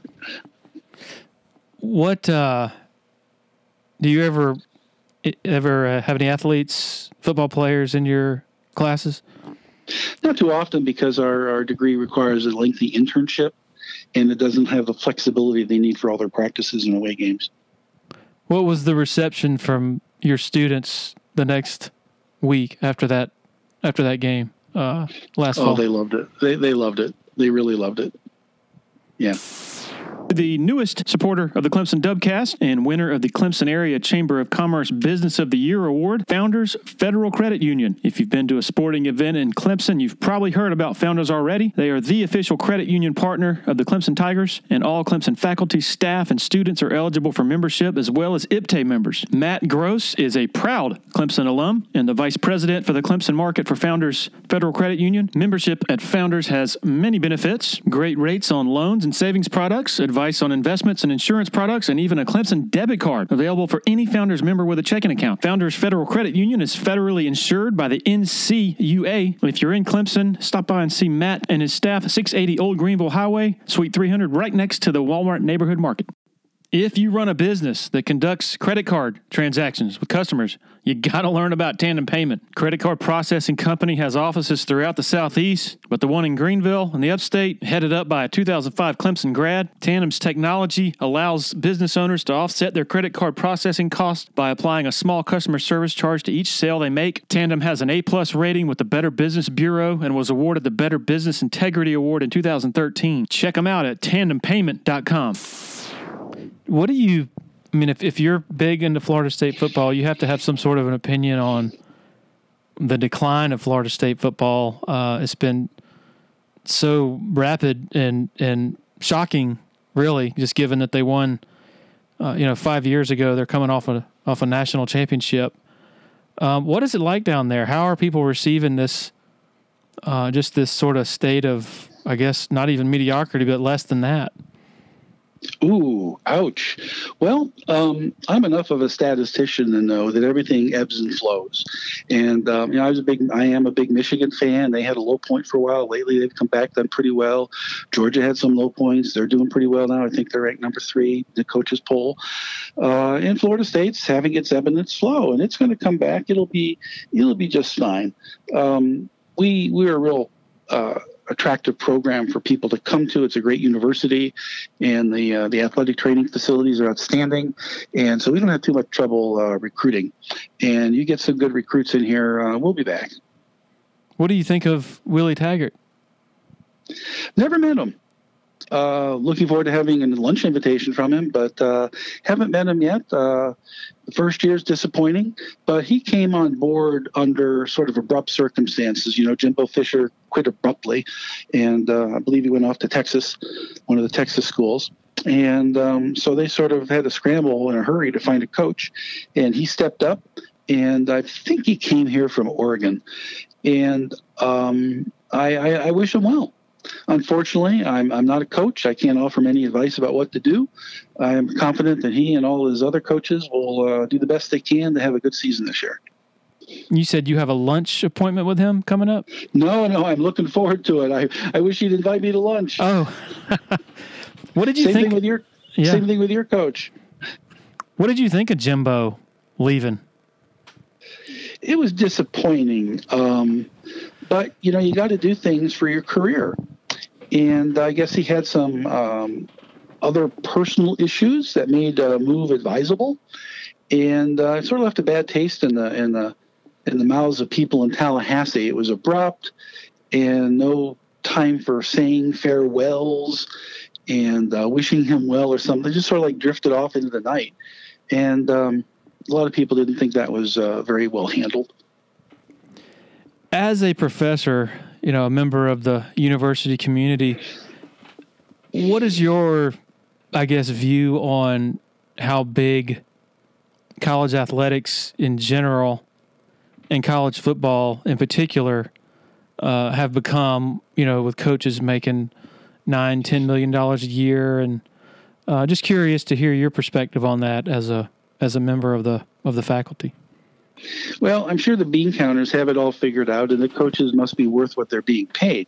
What, uh, do you ever, ever uh, have any athletes, football players in your classes? Not too often, because our, our degree requires a lengthy internship, and it doesn't have the flexibility they need for all their practices and away games. What was the reception from your students the next week after that after that game uh, last oh, fall? Oh, they loved it. They they loved it. They really loved it. Yeah. The newest supporter of the Clemson Dubcast and winner of the Clemson Area Chamber of Commerce Business of the Year Award, Founders Federal Credit Union. If you've been to a sporting event in Clemson, you've probably heard about Founders already. They are the official credit union partner of the Clemson Tigers, and all Clemson faculty, staff, and students are eligible for membership, as well as I P T A members. Matt Gross is a proud Clemson alum and the vice president for the Clemson market for Founders Federal Credit Union. Membership at Founders has many benefits, great rates on loans and savings products, stocks, advice on investments and insurance products, and even a Clemson debit card available for any Founders member with a checking account. Founders Federal Credit Union is federally insured by the N C U A. If you're in Clemson, stop by and see Matt and his staff, six eighty Old Greenville Highway, Suite three hundred, right next to the Walmart Neighborhood Market. If you run a business that conducts credit card transactions with customers, you got to learn about Tandem Payment. Credit Card Processing Company has offices throughout the Southeast, but the one in Greenville in the upstate, headed up by a two thousand five Clemson grad. Tandem's technology allows business owners to offset their credit card processing costs by applying a small customer service charge to each sale they make. Tandem has an A-plus rating with the Better Business Bureau and was awarded the Better Business Integrity Award in two thousand thirteen. Check them out at tandem payment dot com. What do you, I mean, if, if you're big into Florida State football, you have to have some sort of an opinion on the decline of Florida State football. Uh, it's been so rapid and, and shocking, really, just given that they won, uh, you know, five years ago. They're coming off a, off a national championship. Um, what is it like down there? How are people receiving this, uh, just this sort of state of, I guess, not even mediocrity, but less than that? Ooh, ouch. Well, um, I'm enough of a statistician to know that everything ebbs and flows. And, um, you know, I was a big, I am a big Michigan fan. They had a low point for a while. Lately, they've come back, done pretty well. Georgia had some low points. They're doing pretty well now. I think they're ranked number three, the coaches poll. Uh, and Florida State's having its ebb and its flow, and it's going to come back. It'll be, it'll be just fine. Um, we, we're a real, uh, attractive program for people to come to. It's a great university, and the uh, the athletic training facilities are outstanding, and so we don't have too much trouble uh, recruiting. And you get some good recruits in here, uh, we'll be back. What do you think of Willie Taggart? Never met him. Uh, looking forward to having a lunch invitation from him, but uh, haven't met him yet. Uh, the first year is disappointing, but he came on board under sort of abrupt circumstances. You know, Jimbo Fisher quit abruptly, and uh, I believe he went off to Texas, one of the Texas schools. And um, so they sort of had to scramble in a hurry to find a coach, and he stepped up, and I think he came here from Oregon. And um, I, I, I wish him well. Unfortunately, I'm I'm not a coach. I can't offer him any advice about what to do. I'm confident that he and all his other coaches will uh, do the best they can to have a good season this year. You said you have a lunch appointment with him coming up? No, no, I'm looking forward to it. I, I wish you'd invite me to lunch. Oh, what did you same think? Thing with your, yeah. Same thing with your coach. What did you think of Jimbo leaving? It was disappointing. Um, but, you know, you got to do things for your career. And I guess he had some um, other personal issues that made a move advisable, and uh, it sort of left a bad taste in the in the in the mouths of people in Tallahassee. It was abrupt, and no time for saying farewells and uh, wishing him well or something. It just sort of like drifted off into the night, and um, a lot of people didn't think that was uh, very well handled. As a professor, you know, a member of the university community, what is your, I guess, view on how big college athletics in general and college football in particular uh, have become, you know, with coaches making nine, ten million dollars a year, and uh, just curious to hear your perspective on that as a as a member of the of the faculty. Well, I'm sure the bean counters have it all figured out, and the coaches must be worth what they're being paid.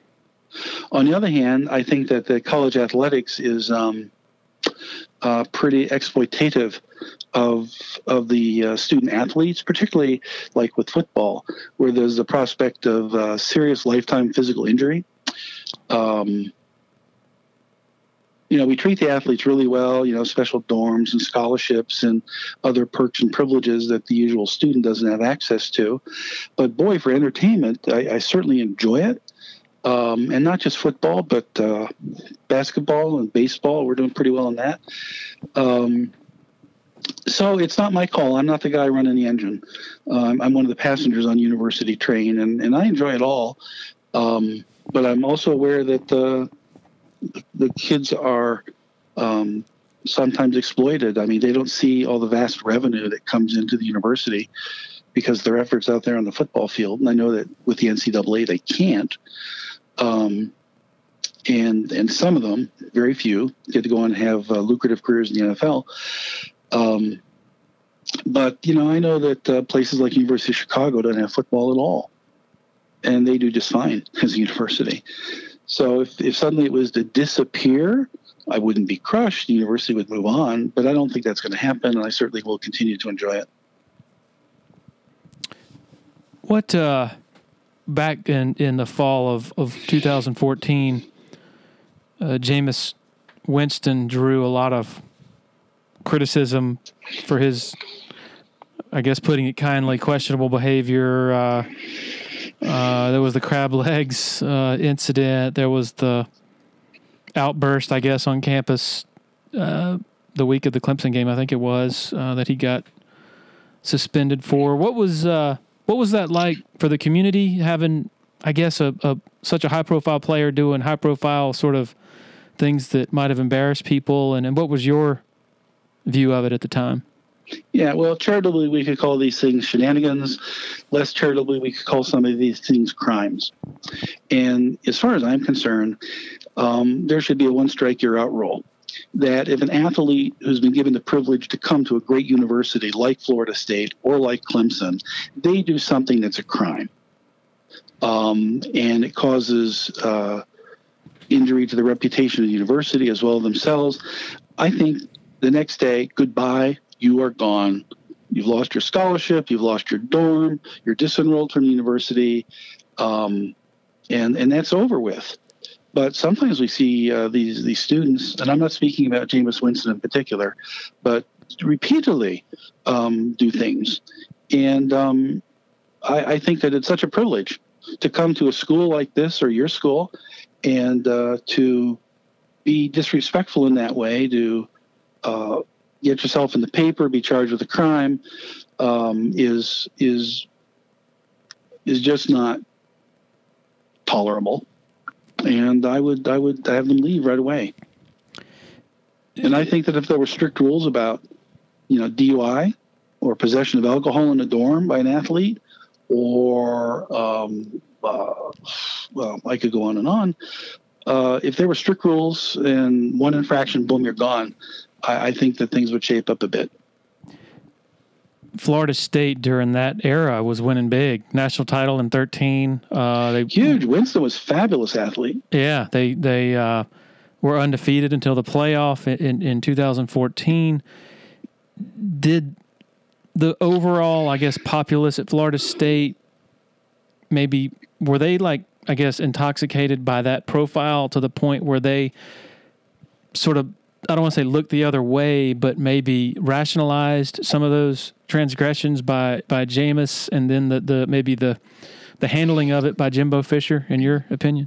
On the other hand, I think that the college athletics is um, uh, pretty exploitative of of the uh, student athletes, particularly like with football, where there's the prospect of uh, serious lifetime physical injury. Um, You know, we treat the athletes really well, you know, special dorms and scholarships and other perks and privileges that the usual student doesn't have access to. But boy, for entertainment, I, I certainly enjoy it. Um, and not just football, but uh, basketball and baseball. We're doing pretty well in that. Um, so it's not my call. I'm not the guy running the engine. Um, I'm one of the passengers on University Train, and, and I enjoy it all. Um, but I'm also aware that uh, the kids are um, sometimes exploited. I mean, they don't see all the vast revenue that comes into the university because their efforts out there on the football field. And I know that with the N C double A, they can't. Um, and and some of them, very few, get to go on and have uh, lucrative careers in the N F L. Um, but you know, I know that uh, places like University of Chicago don't have football at all, and they do just fine as a university. So if, if suddenly it was to disappear, I wouldn't be crushed. The university would move on, but I don't think that's going to happen, and I certainly will continue to enjoy it. What, uh, back in, in the fall of, of two thousand fourteen, uh, Jameis Winston drew a lot of criticism for his, I guess putting it kindly, questionable behavior. Uh, uh, there was the crab legs uh, incident. There was the outburst, I guess, on campus uh, the week of the Clemson game, I think it was, uh, that he got suspended for. What was uh, what was that like for the community, having, I guess, a, a such a high-profile player doing high-profile sort of things that might have embarrassed people, and, and what was your view of it at the time? Yeah, well, charitably, we could call these things shenanigans. Less charitably, we could call some of these things crimes. And as far as I'm concerned, um, there should be a one-strike-you're-out rule. That if an athlete who's been given the privilege to come to a great university like Florida State or like Clemson, they do something that's a crime, um, and it causes uh, injury to the reputation of the university as well as themselves, I think the next day, goodbye, you are gone. You've lost your scholarship, you've lost your dorm, you're disenrolled from the university, um, and and that's over with. But sometimes we see uh, these these students, and I'm not speaking about Jameis Winston in particular, but repeatedly um, do things. And um, I, I think that it's such a privilege to come to a school like this or your school and uh, to be disrespectful in that way, to uh, get yourself in the paper, be charged with a crime, um, is is is just not tolerable. And I would I would have them leave right away. And I think that if there were strict rules about, you know, D U I or possession of alcohol in a dorm by an athlete, or um, uh, well, I could go on and on. Uh, if there were strict rules and one infraction, boom, you're gone. I, I think that things would shape up a bit. Florida State during that era was winning big. National title in thirteen. Uh, they, Huge. Winston was a fabulous athlete. Yeah, they they uh, were undefeated until the playoff in, in two thousand fourteen. Did the overall, I guess, populace at Florida State, maybe, were they like, I guess, intoxicated by that profile to the point where they sort of, I don't want to say look the other way, but maybe rationalized some of those transgressions by, by Jameis, and then the, the maybe the the handling of it by Jimbo Fisher, in your opinion?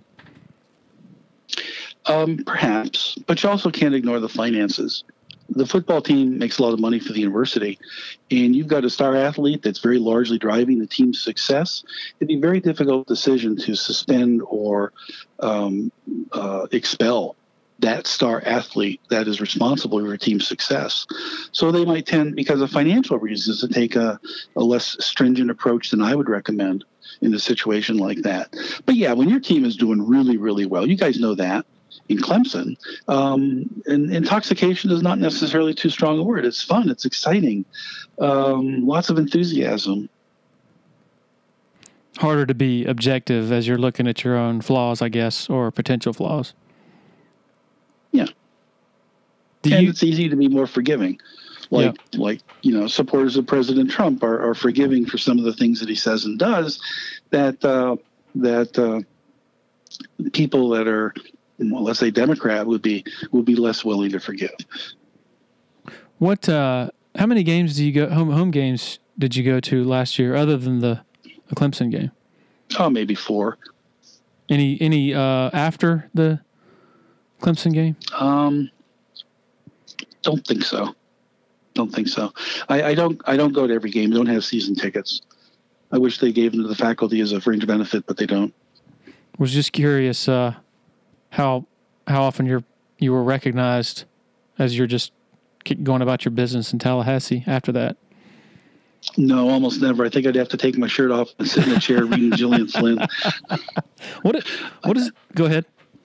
Um, perhaps, but you also can't ignore the finances. The football team makes a lot of money for the university, and you've got a star athlete that's very largely driving the team's success. It'd be a very difficult decision to suspend or um, uh, expel that star athlete that is responsible for your team's success. So they might tend, because of financial reasons, to take a, a less stringent approach than I would recommend in a situation like that. But yeah, when your team is doing really, really well, you guys know that in Clemson, um, and intoxication is not necessarily too strong a word. It's fun. It's exciting. Um, lots of enthusiasm. Harder to be objective as you're looking at your own flaws, I guess, or potential flaws. Yeah. Do and you, it's easy to be more forgiving. Like, yeah. like you know, supporters of President Trump are, are forgiving for some of the things that he says and does that uh, that uh, people that are, well, let's say Democrat would be would be less willing to forgive. What? Uh, how many games do you go home home games did you go to last year, other than the, the Clemson game? Oh, maybe four. Any any uh, after the Clemson game? Um, don't think so. Don't think so. I, I don't. I don't go to every game. I don't have season tickets. I wish they gave them to the faculty as a fringe benefit, but they don't. Was just curious uh, how how often you're you were recognized as you're just going about your business in Tallahassee after that. No, almost never. I think I'd have to take my shirt off and sit in a chair reading Gillian Flynn. What? What is? Go ahead.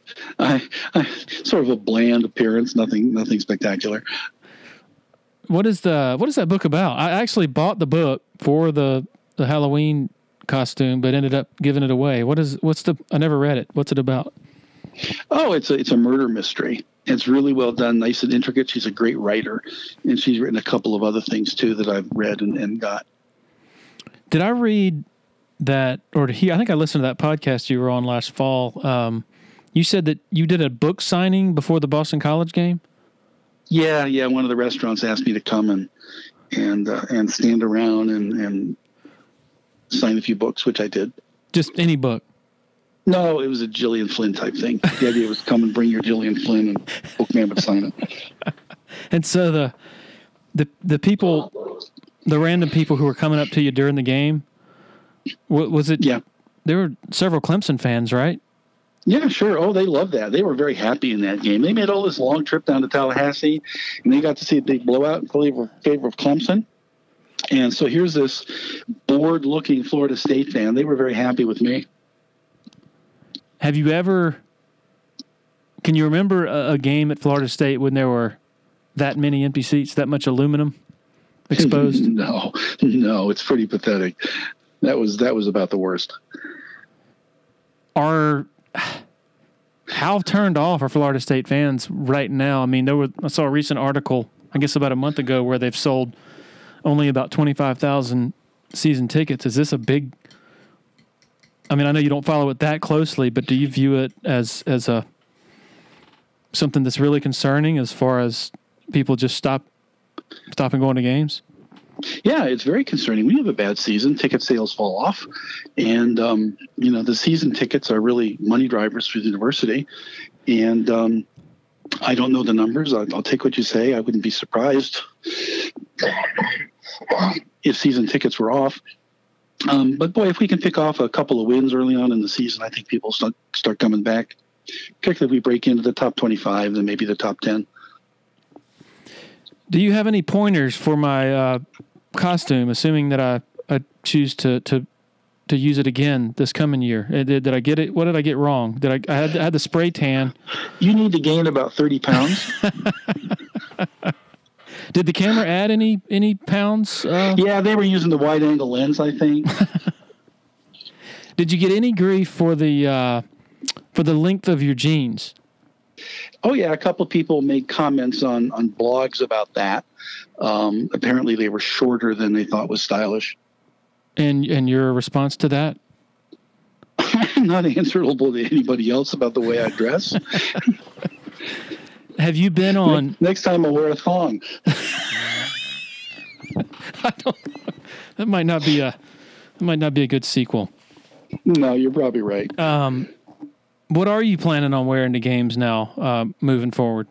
I, I sort of a bland appearance, nothing, nothing spectacular. What is the what is that book about? I actually bought the book for the, the Halloween costume, but ended up giving it away. What is what's the? I never read it. What's it about? Oh, it's a it's a murder mystery. It's really well done, nice and intricate. She's a great writer, and she's written a couple of other things too that I've read and, and got. Did I read that, or did he? I think I listened to that podcast you were on last fall. Um, you said that you did a book signing before the Boston College game. Yeah, yeah. One of the restaurants asked me to come and and uh, and stand around and, and sign a few books, which I did. Just any book. No, it was a Gillian Flynn type thing. The idea was come and bring your Gillian Flynn, and Bookman would sign it. And so the the the people, the random people who were coming up to you during the game, what was it? Yeah, there were several Clemson fans, right? Yeah, sure. Oh, they loved that. They were very happy in that game. They made all this long trip down to Tallahassee, and they got to see a big blowout in favor, favor of Clemson. And so here's this bored-looking Florida State fan. They were very happy with me. Have you ever, can you remember a, a game at Florida State when there were that many empty seats, that much aluminum exposed? no, no, it's pretty pathetic. That was that was about the worst. Are how turned off are Florida State fans right now? I mean, there were I saw a recent article, I guess about a month ago, where they've sold only about twenty-five thousand season tickets. Is this a big? I mean, I know you don't follow it that closely, but do you view it as as a something that's really concerning as far as people just stop stopping going to games? Yeah, it's very concerning. When you have a bad season, ticket sales fall off. And, um, you know, the season tickets are really money drivers for the university. And um, I don't know the numbers. I'll, I'll take what you say. I wouldn't be surprised if season tickets were off. Um, but, boy, if we can pick off a couple of wins early on in the season, I think people start, start coming back. Particularly if we break into the top twenty-five, then maybe the top ten. Do you have any pointers for my uh, costume, assuming that I, I choose to, to to use it again this coming year? Did, did I get it? What did I get wrong? Did I, I had, I had the spray tan. You need to gain about thirty pounds. Did the camera add any any pounds? Uh, yeah, they were using the wide angle lens, I think. Did you get any grief for the uh, for the length of your jeans? Oh, yeah. A couple of people made comments on, on blogs about that. Um, apparently, they were shorter than they thought was stylish. And and your response to that? I'm not answerable to anybody else about the way I dress. Have you been on... Next time I'll wear a thong. I don't, that might not be a that might not be a good sequel. No, you're probably right. Um, what are you planning on wearing to games now, uh, moving forward?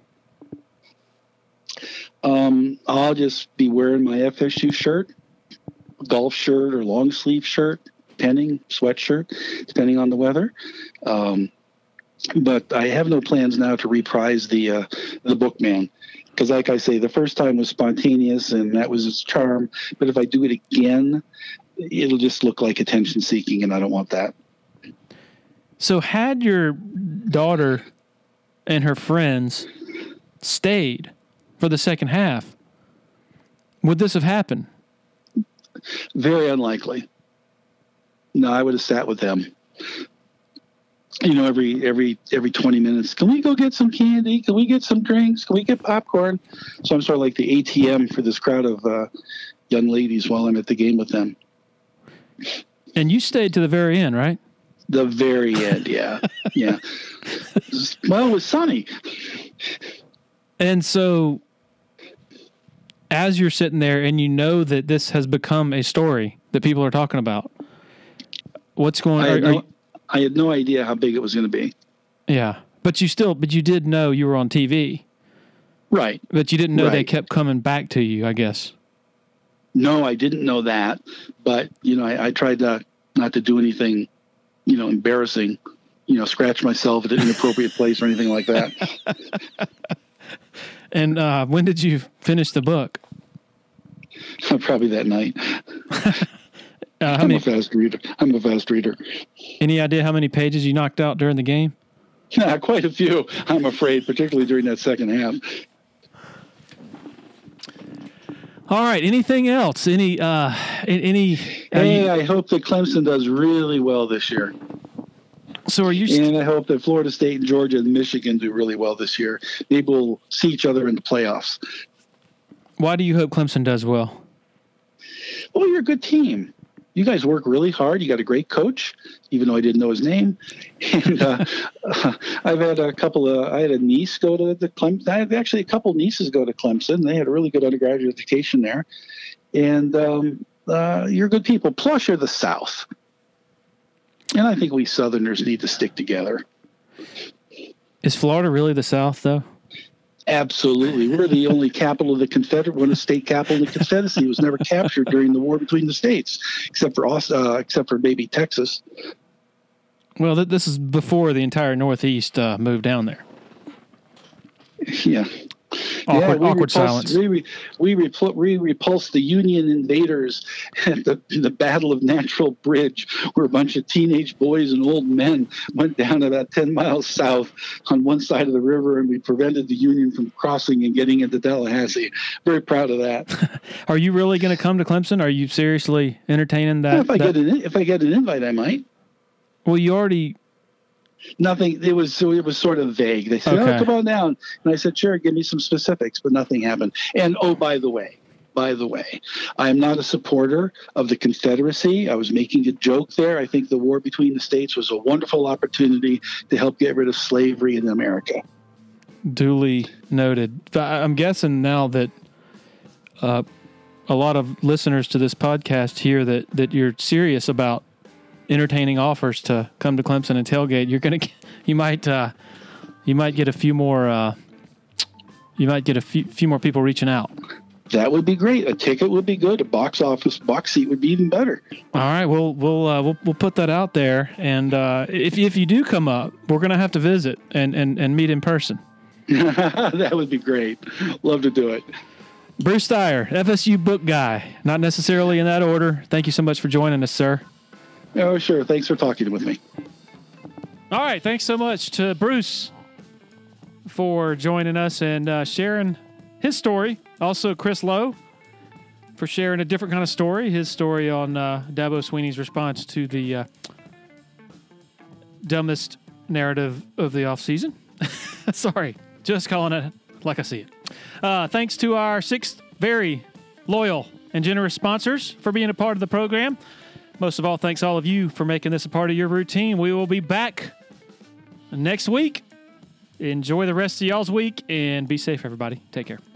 Um, I'll just be wearing my F S U shirt, golf shirt or long sleeve shirt, depending, sweatshirt, depending on the weather. Um, but I have no plans now to reprise the uh, the Bookman. Because like I say, the first time was spontaneous and that was its charm. But if I do it again, it'll just look like attention seeking, and I don't want that. So had your daughter and her friends stayed for the second half, would this have happened? Very unlikely. No, I would have sat with them. You know, every every every twenty minutes, can we go get some candy? Can we get some drinks? Can we get popcorn? So I'm sort of like the A T M for this crowd of uh, young ladies while I'm at the game with them. And you stayed to the very end, right? The very end, yeah. yeah. Well, it was sunny. And so as you're sitting there and you know that this has become a story that people are talking about, what's going on? I had, are, no, are, I had no idea how big it was going to be. Yeah. But you still, but you did know you were on T V. Right. But you didn't know right. they kept coming back to you, I guess. No, I didn't know that. But, you know, I, I tried to, not to do anything, you know, embarrassing, you know, scratch myself at an inappropriate place or anything like that. And uh, when did you finish the book? Probably that night. uh, how I'm many, a fast reader. I'm a fast reader. Any idea how many pages you knocked out during the game? Yeah, quite a few, I'm afraid, particularly during that second half. All right. Anything else? Any? Uh, any? Hey, you, I hope that Clemson does really well this year. So are you? St- and I hope that Florida State and Georgia and Michigan do really well this year. Maybe we'll see each other in the playoffs. Why do you hope Clemson does well? Well, you're a good team. You guys work really hard. You got a great coach, even though I didn't know his name. And uh, uh, I've had a couple of, I had a niece go to the Clemson. I had actually a couple of nieces go to Clemson. They had a really good undergraduate education there. And um, uh, you're good people. Plus, you're the South. And I think we Southerners need to stick together. Is Florida really the South, though? Absolutely. We're the only capital of the Confederate, one of the state capital of the Confederacy was never captured during the war between the states, except for uh, except for maybe Texas. Well, th- this is before the entire Northeast uh, moved down there. Yeah. Awkward, yeah, we awkward repulsed, silence. We, we, we, repul- we repulsed the Union invaders at the, the Battle of Natural Bridge, where a bunch of teenage boys and old men went down about ten miles south on one side of the river, and we prevented the Union from crossing and getting into Tallahassee. Very proud of that. Are you really going to come to Clemson? Are you seriously entertaining that? Well, if I that... get an if I get an invite, I might. Well, you already. Nothing. It was so it was sort of vague. They said, okay. "Oh, come on down," and I said, "Sure, give me some specifics," but nothing happened. And oh, by the way, by the way, I am not a supporter of the Confederacy. I was making a joke there. I think the war between the states was a wonderful opportunity to help get rid of slavery in America. Duly noted. I'm guessing now that uh, a lot of listeners to this podcast hear that that you're serious about entertaining offers to come to Clemson and tailgate. You're gonna, you might, uh, you might get a few more, uh, you might get a few, few more people reaching out. That would be great. A ticket would be good. A box office box seat would be even better. All right, we'll we'll uh, we'll we'll put that out there, and uh, if if you do come up, we're gonna have to visit and and, and meet in person. That would be great. Love to do it. Bruce Dyer, F S U book guy, not necessarily in that order. Thank you so much for joining us, sir. Oh, sure. Thanks for talking with me. All right. Thanks so much to Bruce for joining us and uh, sharing his story. Also, Chris Lowe for sharing a different kind of story. His story on uh, Dabo Swinney's response to the uh, dumbest narrative of the offseason. Sorry. Just calling it like I see it. Uh, thanks to our six very loyal and generous sponsors for being a part of the program. Most of all, thanks all of you for making this a part of your routine. We will be back next week. Enjoy the rest of y'all's week and be safe, everybody. Take care.